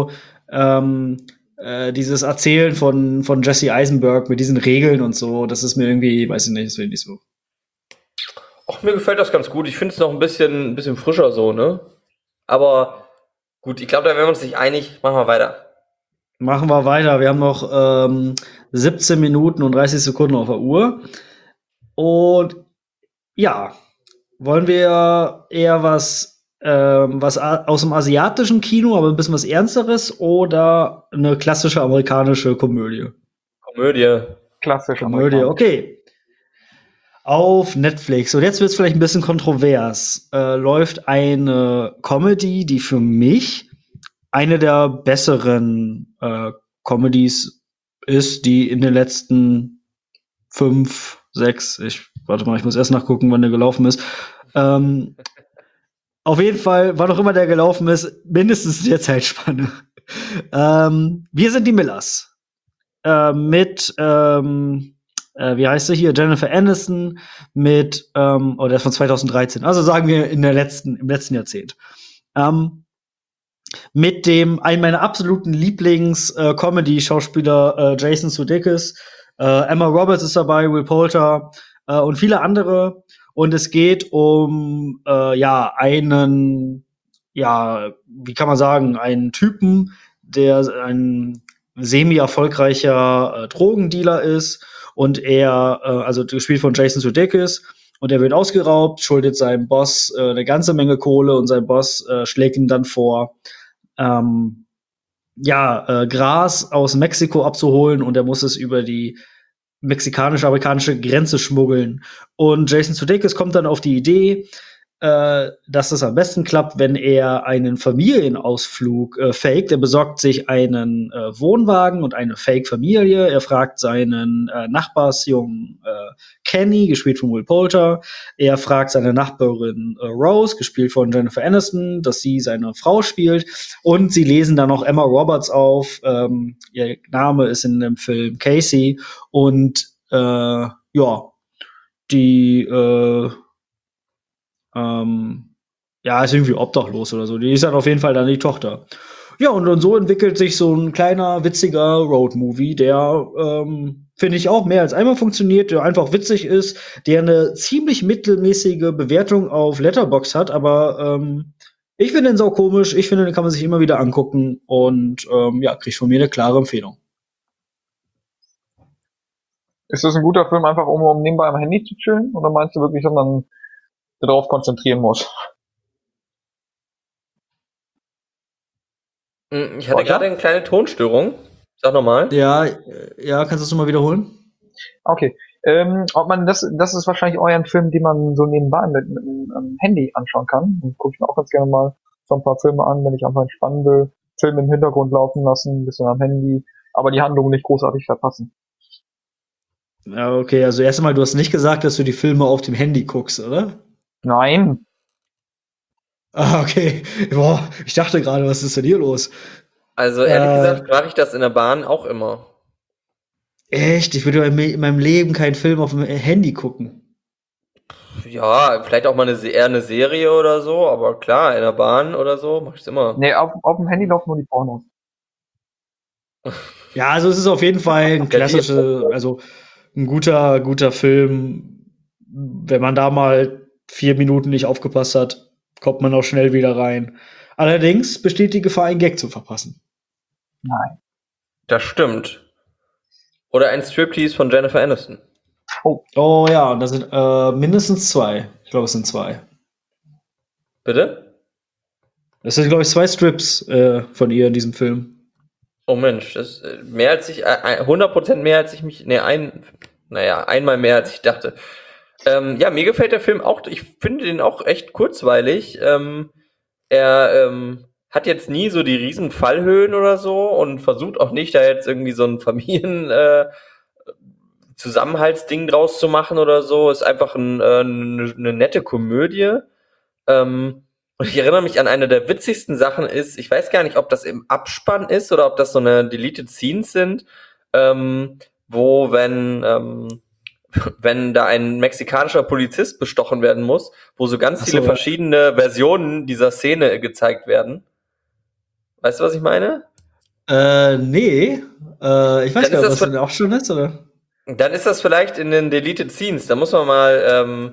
dieses Erzählen von Jesse Eisenberg mit diesen Regeln und so. Das ist mir irgendwie, weiß ich nicht, ist mir nicht so. Ach, mir gefällt das ganz gut. Ich finde es noch ein bisschen frischer so, ne? Aber gut, ich glaube, da wären wir uns nicht einig. Machen wir weiter. Machen wir weiter. Wir haben noch 17 Minuten und 30 Sekunden auf der Uhr. Und ja, wollen wir eher was aus dem asiatischen Kino, aber ein bisschen was Ernsteres oder eine klassische amerikanische Komödie? Komödie. Klassisch. Komödie, okay. Auf Netflix. Und jetzt wird es vielleicht ein bisschen kontrovers. Läuft eine Comedy, die für mich eine der besseren Comedies ist, die in den letzten 5, 6, warte mal, ich muss erst nachgucken, wann der gelaufen ist. Auf jeden Fall, wann auch immer der gelaufen ist, mindestens in der Zeitspanne. Wir sind die Millers. Wie heißt sie hier? Jennifer Aniston der ist von 2013. Also sagen wir im letzten Jahrzehnt. Mit einem meiner absoluten Lieblings-Comedy-Schauspieler Jason Sudeikis. Emma Roberts ist dabei, Will Poulter und viele andere. Und es geht um wie kann man sagen, einen Typen, der ein semi-erfolgreicher Drogendealer ist und also gespielt von Jason Sudeikis, und er wird ausgeraubt, schuldet seinem Boss eine ganze Menge Kohle, und sein Boss schlägt ihm dann vor, Gras aus Mexiko abzuholen, und er muss es über die mexikanisch-amerikanische Grenze schmuggeln. Und Jason Sudeikis kommt dann auf die Idee, dass es am besten klappt, wenn er einen Familienausflug faked. Er besorgt sich einen Wohnwagen und eine Fake-Familie. Er fragt seinen Nachbarsjungen Kenny, gespielt von Will Poulter. Er fragt seine Nachbarin Rose, gespielt von Jennifer Aniston, dass sie seine Frau spielt. Und sie lesen dann noch Emma Roberts auf. Ihr Name ist in dem Film Casey. Und ja, die ja, ist irgendwie obdachlos oder so. Die ist dann auf jeden Fall dann die Tochter. Ja, und so entwickelt sich so ein kleiner, witziger Road-Movie, der, finde ich, auch mehr als einmal funktioniert, der einfach witzig ist, der eine ziemlich mittelmäßige Bewertung auf Letterboxd hat, aber ich finde den sau komisch, ich finde, den kann man sich immer wieder angucken und ja, kriegt von mir eine klare Empfehlung. Ist das ein guter Film, einfach um nebenbei am Handy zu chillen? Oder meinst du wirklich, dass man darauf konzentrieren muss? Ich hatte gerade eine kleine Tonstörung. Sag nochmal. Ja, kannst du es nochmal wiederholen? Okay. Ob man das ist wahrscheinlich euer Film, den man so nebenbei mit einem Handy anschauen kann. Und gucke ich mir auch ganz gerne mal so ein paar Filme an, wenn ich einfach entspannen will. Film im Hintergrund laufen lassen, ein bisschen am Handy, aber die Handlung nicht großartig verpassen. Ja, okay, also erst einmal, du hast nicht gesagt, dass du die Filme auf dem Handy guckst, oder? Nein. Ah, okay. Boah, ich dachte gerade, was ist denn hier los? Also ehrlich gesagt mache ich das in der Bahn auch immer. Echt? Ich würde in meinem Leben keinen Film auf dem Handy gucken. Ja, vielleicht auch mal eher eine Serie oder so, aber klar, in der Bahn oder so mache ich es immer. Nee, auf dem Handy laufen nur die Pornos. Ja, also es ist auf jeden Fall ein klassischer, also ein guter Film. Wenn man da mal 4 Minuten nicht aufgepasst hat, kommt man auch schnell wieder rein. Allerdings besteht die Gefahr, einen Gag zu verpassen. Nein. Das stimmt. Oder ein Striptease von Jennifer Aniston. Oh ja, und da sind mindestens 2. Ich glaube, es sind 2. Bitte? Es sind, glaube ich, 2 Strips von ihr in diesem Film. Oh Mensch, das ist mehr als ich, 100% mehr als ich mich, einmal mehr als ich dachte. Ja, mir gefällt der Film auch, ich finde den auch echt kurzweilig. Er hat jetzt nie so die riesen Fallhöhen oder so und versucht auch nicht, da jetzt irgendwie so ein Zusammenhaltsding draus zu machen oder so. Ist einfach eine nette Komödie. Und ich erinnere mich an eine der witzigsten Sachen ist, ich weiß gar nicht, ob das im Abspann ist oder ob das so eine Deleted Scenes sind, wo wenn da ein mexikanischer Polizist bestochen werden muss, wo so ganz viele verschiedene Versionen dieser Szene gezeigt werden. Weißt du, was ich meine? Nee. Ich weiß gar nicht, ob das denn auch schon ist, oder? Dann ist das vielleicht in den Deleted Scenes. Da muss man mal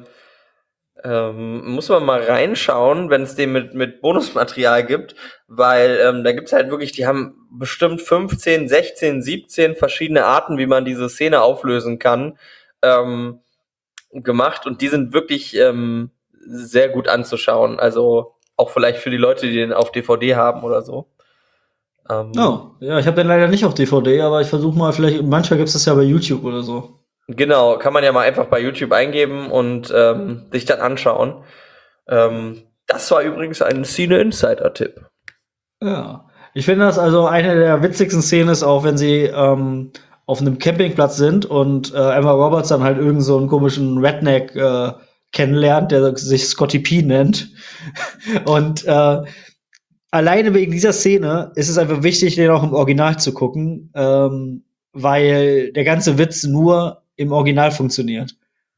reinschauen, wenn es den mit Bonusmaterial gibt, weil da gibt's halt wirklich, die haben bestimmt 15, 16, 17 verschiedene Arten, wie man diese Szene auflösen kann, gemacht und die sind wirklich sehr gut anzuschauen. Also auch vielleicht für die Leute, die den auf DVD haben oder so. Oh, ja, ich habe den leider nicht auf DVD, aber ich versuche mal, vielleicht, manchmal gibt es das ja bei YouTube oder so. Genau, kann man ja mal einfach bei YouTube eingeben und sich dann anschauen. Das war übrigens ein Cine Insider-Tipp. Ja. Ich finde das also eine der witzigsten Szenen ist auch, wenn sie auf einem Campingplatz sind und Emma Roberts dann halt irgend so einen komischen Redneck kennenlernt, der sich Scotty P nennt. Und alleine wegen dieser Szene ist es einfach wichtig, den auch im Original zu gucken, weil der ganze Witz nur im Original funktioniert.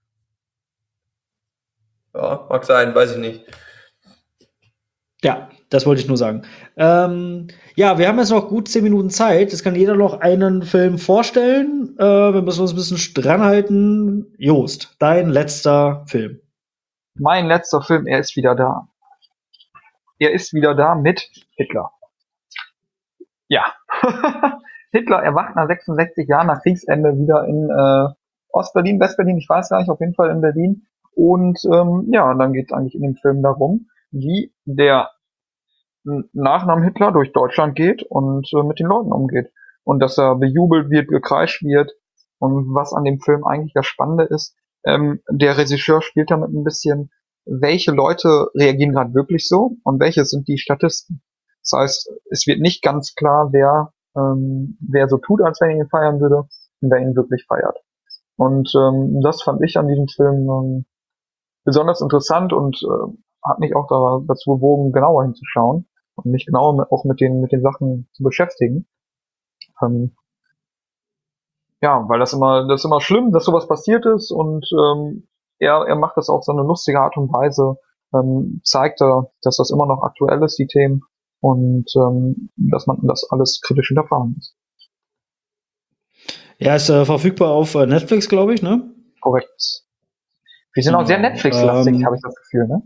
Ja, mag sein, weiß ich nicht. Ja, das wollte ich nur sagen. Ja, wir haben jetzt noch gut 10 Minuten Zeit. Es kann jeder noch einen Film vorstellen. Wir müssen uns ein bisschen dran halten. Jost, dein letzter Film. Mein letzter Film, er ist wieder da. Er ist wieder da mit Hitler. Ja. Hitler erwacht nach 66 Jahren nach Kriegsende wieder in Ostberlin, Westberlin, ich weiß gar nicht, auf jeden Fall in Berlin. Und ja, dann geht es eigentlich in dem Film darum, wie der Nachname Hitler durch Deutschland geht und mit den Leuten umgeht. Und dass er bejubelt wird, gekreischt wird. Und was an dem Film eigentlich das Spannende ist, der Regisseur spielt damit ein bisschen welche Leute reagieren gerade wirklich so und welche sind die Statisten. Das heißt, es wird nicht ganz klar, wer so tut, als wenn er ihn feiern würde und wer ihn wirklich feiert. Und das fand ich an diesem Film besonders interessant und hat mich auch dazu bewogen, genauer hinzuschauen und mich genauer auch mit den Sachen zu beschäftigen. Ja, weil das ist immer schlimm, dass sowas passiert ist und er macht das auf so eine lustige Art und Weise, zeigt er, dass das immer noch aktuell ist, die Themen, und dass man das alles kritisch hinterfragen muss. Ja, ist verfügbar auf Netflix, glaube ich, ne? Korrekt. Wir sind auch sehr Genau. Netflix-lastig, habe ich das Gefühl, ne?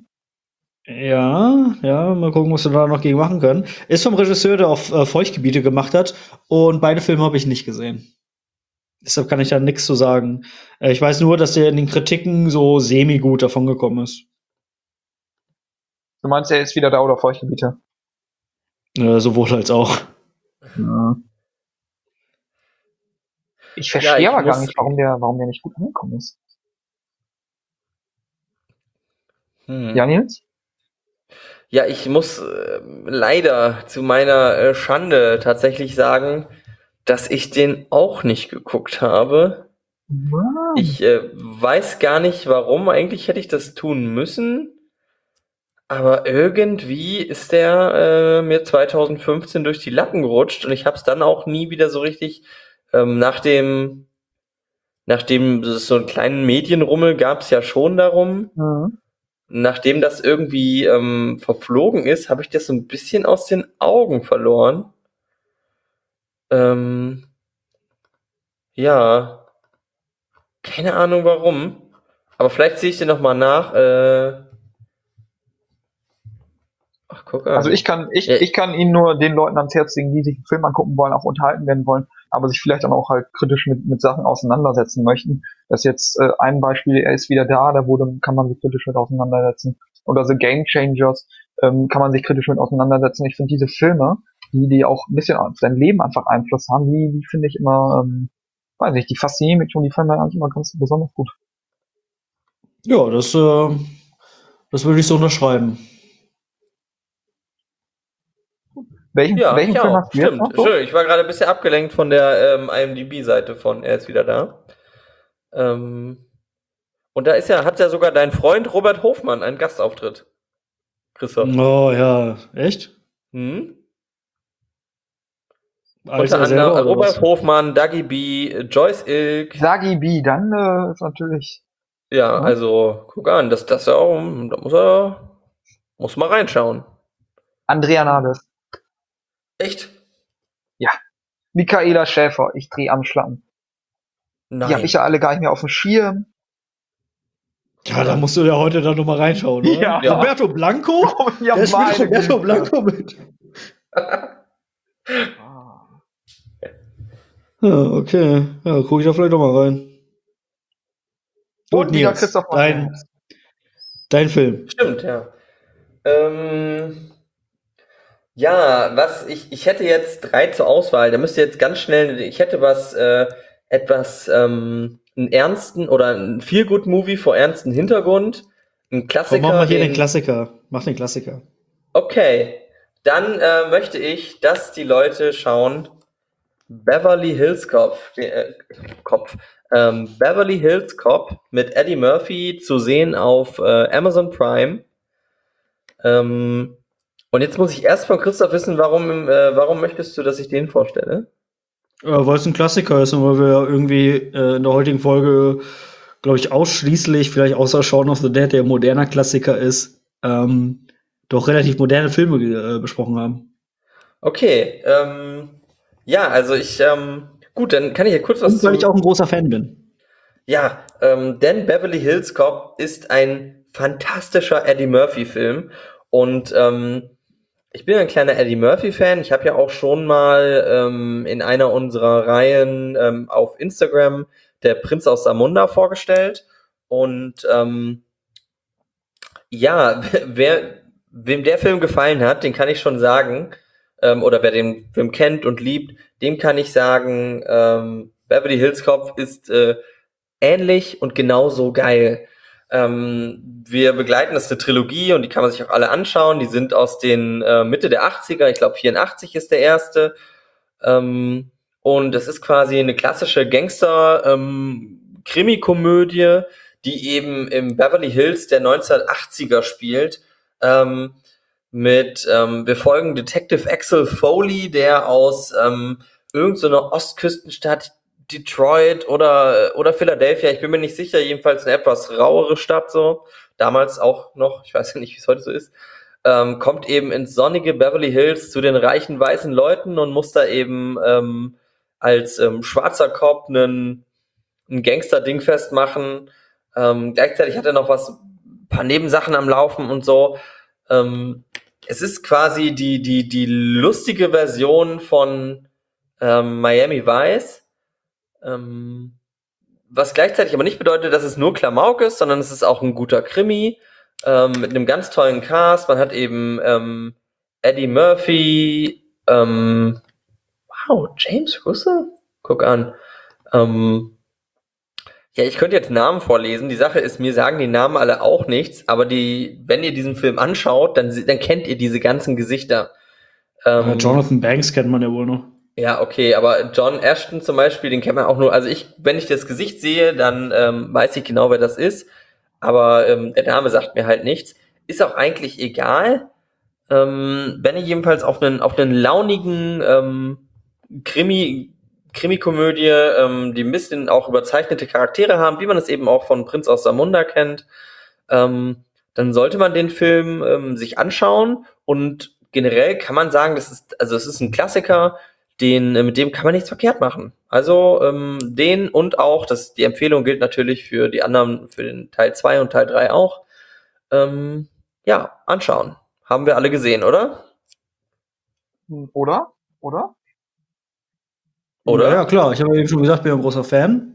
Ja, mal gucken, was wir da noch gegen machen können. Ist vom Regisseur, der auch Feuchtgebiete gemacht hat, und beide Filme habe ich nicht gesehen. Deshalb kann ich da nichts zu sagen. Ich weiß nur, dass der in den Kritiken so semi-gut davongekommen ist. Du meinst, er ist wieder da oder Feuchtgebiete? Sowohl als auch. Ja. Ich verstehe aber gar nicht, warum der nicht gut angekommen ist. Ja, Nils? Ja, ich muss leider zu meiner Schande tatsächlich sagen, dass ich den auch nicht geguckt habe. Wow. Ich weiß gar nicht warum, eigentlich hätte ich das tun müssen, aber irgendwie ist der mir 2015 durch die Lappen gerutscht und ich habe es dann auch nie wieder so richtig, nachdem es so einen kleinen Medienrummel gab es ja schon darum. Mhm. Nachdem das irgendwie verflogen ist, habe ich das so ein bisschen aus den Augen verloren. Ja, keine Ahnung warum. Aber vielleicht sehe ich den noch mal nach. Ach, guck an. Also ich kann ihn nur den Leuten ans Herz legen, die sich einen Film angucken wollen, auch unterhalten werden wollen, aber sich vielleicht dann auch halt kritisch mit Sachen auseinandersetzen möchten. Das ist jetzt ein Beispiel, er ist wieder da, kann man sich kritisch mit auseinandersetzen. Oder The Game Changers, kann man sich kritisch mit auseinandersetzen. Ich finde diese Filme, die auch ein bisschen auf dein Leben einfach Einfluss haben, die finde ich immer, weiß nicht, die faszinieren mich und die fallen mir eigentlich immer ganz besonders gut. Ja, das würde ich so unterschreiben. Welchen Ja, Film ich auch. hast du jetzt Stimmt. noch? So? Schön. Ich war gerade ein bisschen abgelenkt von der IMDb-Seite von Er ist wieder da. Und da hat's ja sogar dein Freund Robert Hofmann einen Gastauftritt. Christoph. Oh ja, echt? Hm? Als Unter er selber anderem oder was? Robert Hofmann, Dagi B, Joyce Ilk. Sagi B, dann ist natürlich. Ja, also guck an, das ja auch, da muss mal reinschauen. Andrea Nahles. Echt? Ja. Michaela Schäfer, ich dreh am Schlappen. Nein. Die habe ich ja alle gar nicht mehr auf dem Schirm. Ja, da musst du ja heute dann noch mal reinschauen, oder? Ja. Roberto Blanco? Ja, Der spielt meine Roberto Güte. Blanco mit. Ah. Ja, okay. Ja, gucke ich da vielleicht noch mal rein. Gut, Und wieder Nils, Christoph Matthias. dein Film. Stimmt, ja. Ja, ich hätte jetzt 3 zur Auswahl. Da müsst ihr jetzt ganz schnell, ich hätte einen ernsten oder ein Feel-Good-Movie vor ernsten Hintergrund. Ein Klassiker. Mach mal hier den Klassiker. Mach den Klassiker. Okay, dann möchte ich, dass die Leute schauen Beverly Hills Beverly Hills Cop mit Eddie Murphy zu sehen auf Amazon Prime. Und jetzt muss ich erst von Christoph wissen, warum möchtest du, dass ich den vorstelle? Weil es ein Klassiker ist und weil wir ja irgendwie in der heutigen Folge, glaube ich, ausschließlich, vielleicht außer Shaun of the Dead, der ein moderner Klassiker ist, doch relativ moderne Filme besprochen haben. Okay, ja, also gut, dann kann ich ja kurz was Und weil ich auch ein großer Fan bin. Ja, denn Beverly Hills Cop ist ein fantastischer Eddie Murphy-Film und ich bin ein kleiner Eddie Murphy-Fan. Ich habe ja auch schon mal in einer unserer Reihen auf Instagram Der Prinz aus Zamunda vorgestellt. Und ja, wem der Film gefallen hat, den kann ich schon sagen, oder wer den Film kennt und liebt, dem kann ich sagen, Beverly Hills Cop ist ähnlich und genauso geil. Wir begleiten, das ist eine Trilogie und die kann man sich auch alle anschauen. Die sind aus den Mitte der 80er, ich glaube 84 ist der erste. Und es ist quasi eine klassische Gangster-Krimi-Komödie, die eben im Beverly Hills der 1980er spielt. Wir folgen Detective Axel Foley, der aus irgend so einer Ostküstenstadt, Detroit oder Philadelphia, ich bin mir nicht sicher, jedenfalls eine etwas rauere Stadt so, damals auch noch, ich weiß ja nicht, wie es heute so ist, kommt eben ins sonnige Beverly Hills zu den reichen weißen Leuten und muss da eben als schwarzer Cop ein Gangster-Ding festmachen. Gleichzeitig hat er noch ein paar Nebensachen am Laufen und so. Es ist quasi die lustige Version von Miami Vice, was gleichzeitig aber nicht bedeutet, dass es nur Klamauk ist, sondern es ist auch ein guter Krimi mit einem ganz tollen Cast. Man hat eben Eddie Murphy, wow, James Russell? Guck an. Ja, ich könnte jetzt Namen vorlesen. Die Sache ist, mir sagen die Namen alle auch nichts, aber wenn ihr diesen Film anschaut, dann kennt ihr diese ganzen Gesichter. Jonathan Banks kennt man ja wohl noch. Ja, okay, aber John Ashton zum Beispiel, den kennt man auch nur, also wenn ich das Gesicht sehe, dann weiß ich genau, wer das ist, aber der Name sagt mir halt nichts. Ist auch eigentlich egal. Wenn ihr jedenfalls auf einen launigen Krimi-Komödie, die ein bisschen auch überzeichnete Charaktere haben, wie man es eben auch von Prinz aus Zamunda kennt, dann sollte man den Film sich anschauen, und generell kann man sagen, es ist ein Klassiker, mit dem kann man nichts verkehrt machen. Also den und auch, die Empfehlung gilt natürlich für die anderen, für den Teil 2 und Teil 3 auch. Ja, anschauen. Haben wir alle gesehen, oder? Oder? Ja, klar. Ich habe eben schon gesagt, ich bin ein großer Fan.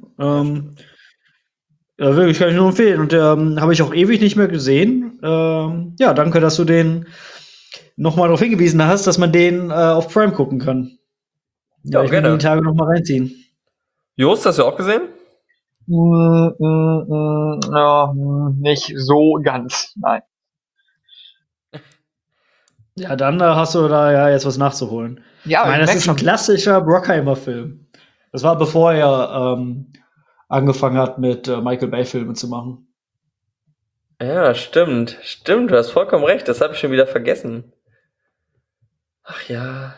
Ja, wirklich, kann ich nur empfehlen. Und habe ich auch ewig nicht mehr gesehen. Ja, danke, dass du den nochmal darauf hingewiesen hast, dass man den auf Prime gucken kann. Ja, ich will gerne. die Tage noch mal reinziehen. Jost, hast du auch gesehen? Ja, nicht so ganz, nein. Ja, dann hast du da ja jetzt was nachzuholen. Ja, ich meine, das ist ein klassischer Brockheimer-Film. Das war bevor er angefangen hat, mit Michael Bay-Filmen zu machen. Ja, stimmt. Stimmt, du hast vollkommen recht. Das habe ich schon wieder vergessen. Ach ja.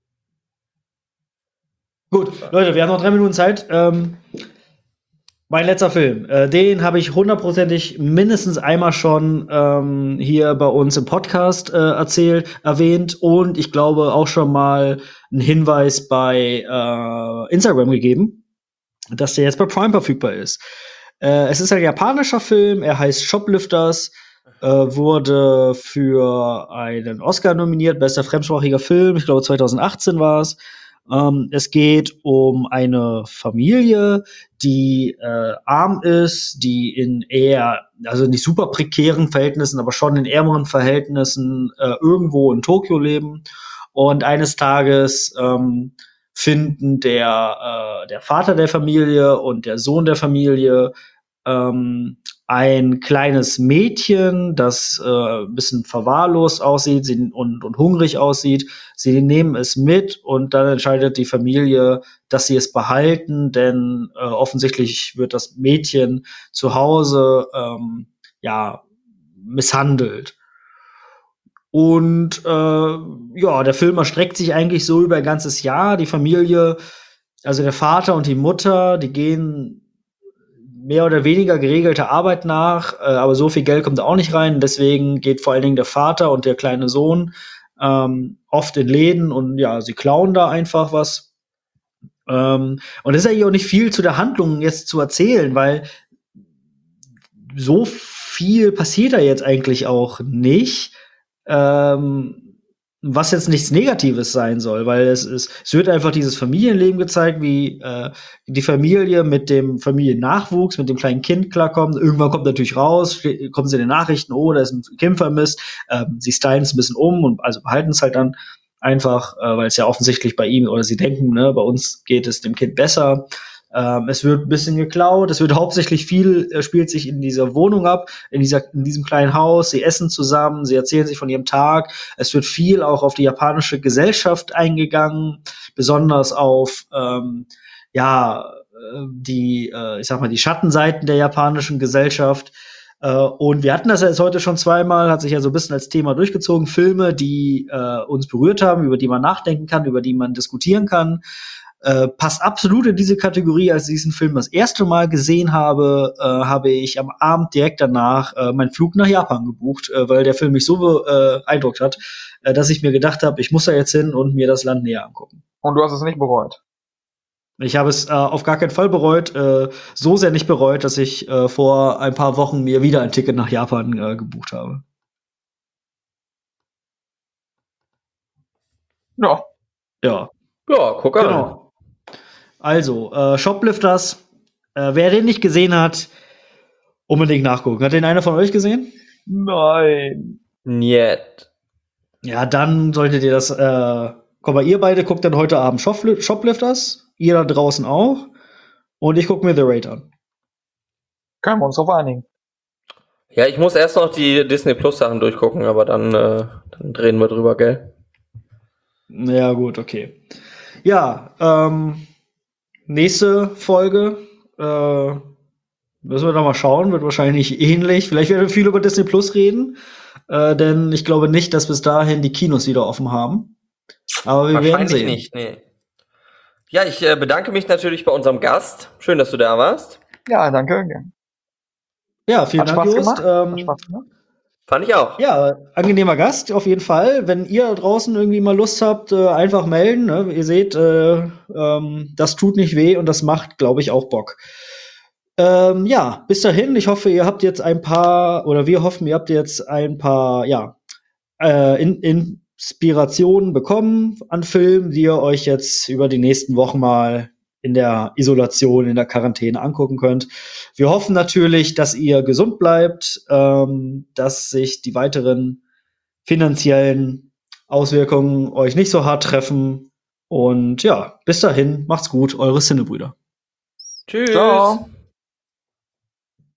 Gut, Leute, wir haben noch 3 Minuten Zeit. Mein letzter Film, den habe ich hundertprozentig mindestens einmal schon hier bei uns im Podcast erwähnt und ich glaube auch schon mal einen Hinweis bei Instagram gegeben, dass der jetzt bei Prime verfügbar ist. Es ist ein japanischer Film, er heißt Shoplifters, wurde für einen Oscar nominiert, bester fremdsprachiger Film, ich glaube 2018 war es. Es geht um eine Familie, die arm ist, die in also nicht super prekären Verhältnissen, aber schon in ärmeren Verhältnissen irgendwo in Tokio leben. Und eines Tages finden der Vater der Familie und der Sohn der Familie ein kleines Mädchen, das ein bisschen verwahrlost aussieht und hungrig aussieht. Sie nehmen es mit und dann entscheidet die Familie, dass sie es behalten, denn offensichtlich wird das Mädchen zu Hause misshandelt. Und ja, der Film erstreckt sich eigentlich so über ein ganzes Jahr. Die Familie, also der Vater und die Mutter, die gehen mehr oder weniger geregelte Arbeit nach, aber so viel Geld kommt auch nicht rein. Deswegen geht vor allen Dingen der Vater und der kleine Sohn oft in Läden und ja, sie klauen da einfach was. Und es ist eigentlich auch nicht viel zu der Handlung jetzt zu erzählen, weil so viel passiert da jetzt eigentlich auch nicht. Was jetzt nichts Negatives sein soll, weil es wird einfach dieses Familienleben gezeigt, wie die Familie mit dem Familiennachwuchs, mit dem kleinen Kind klarkommt. Irgendwann kommt natürlich raus, kommen sie in den Nachrichten, oh, da ist ein Kind vermisst. Sie stylen es ein bisschen um und also behalten es halt dann einfach, weil es ja offensichtlich bei ihm oder sie denken, ne, bei uns geht es dem Kind besser. Es wird ein bisschen geklaut. Es wird hauptsächlich viel, spielt sich in dieser Wohnung ab, in diesem kleinen Haus. Sie essen zusammen, sie erzählen sich von ihrem Tag. Es wird viel auch auf die japanische Gesellschaft eingegangen, besonders auf, ich sag mal, die Schattenseiten der japanischen Gesellschaft. Und wir hatten das ja jetzt heute schon zweimal, hat sich ja so ein bisschen als Thema durchgezogen. Filme, die uns berührt haben, über die man nachdenken kann, über die man diskutieren kann. Passt absolut in diese Kategorie. Als ich diesen Film das erste Mal gesehen habe, habe ich am Abend direkt danach meinen Flug nach Japan gebucht, weil der Film mich so beeindruckt hat, dass ich mir gedacht habe, ich muss da jetzt hin und mir das Land näher angucken. Und du hast es nicht bereut? Ich habe es auf gar keinen Fall bereut, so sehr nicht bereut, dass ich vor ein paar Wochen mir wieder ein Ticket nach Japan gebucht habe. Ja. Ja, Ja, guck an. genau. Also, Shoplifters, wer den nicht gesehen hat, unbedingt nachgucken. Hat den einer von euch gesehen? Nein. Niet. Ja, dann solltet ihr das, guck mal, ihr beide guckt dann heute Abend Shoplifters, ihr da draußen auch, und ich gucke mir The Raid an. Können wir uns drauf einigen. Ja, ich muss erst noch die Disney Plus Sachen durchgucken, aber dann drehen wir drüber, gell? Ja, gut, okay. Ja, nächste Folge, müssen wir da mal schauen, wird wahrscheinlich ähnlich. Vielleicht werden wir viel über Disney Plus reden, denn ich glaube nicht, dass bis dahin die Kinos wieder offen haben. Aber wir werden Wahrscheinlich sehen. nicht, nee. Ja, ich bedanke mich natürlich bei unserem Gast. Schön, dass du da warst. Ja, danke. Ja, vielen Hat Dank, Spaß Jost. gemacht. Hat Spaß gemacht. Fand ich auch. Ja, angenehmer Gast, auf jeden Fall. Wenn ihr da draußen irgendwie mal Lust habt, einfach melden. Ne? Ihr seht, das tut nicht weh und das macht, glaube ich, auch Bock. Ja, bis dahin. Ich hoffe, ihr habt jetzt ein paar, oder wir hoffen, ihr habt jetzt ein paar, Inspirationen bekommen an Filmen, die ihr euch jetzt über die nächsten Wochen mal in der Isolation, in der Quarantäne angucken könnt. Wir hoffen natürlich, dass ihr gesund bleibt, dass sich die weiteren finanziellen Auswirkungen euch nicht so hart treffen. Und ja, bis dahin, macht's gut, eure Cinnebrüder. Tschüss. Ciao.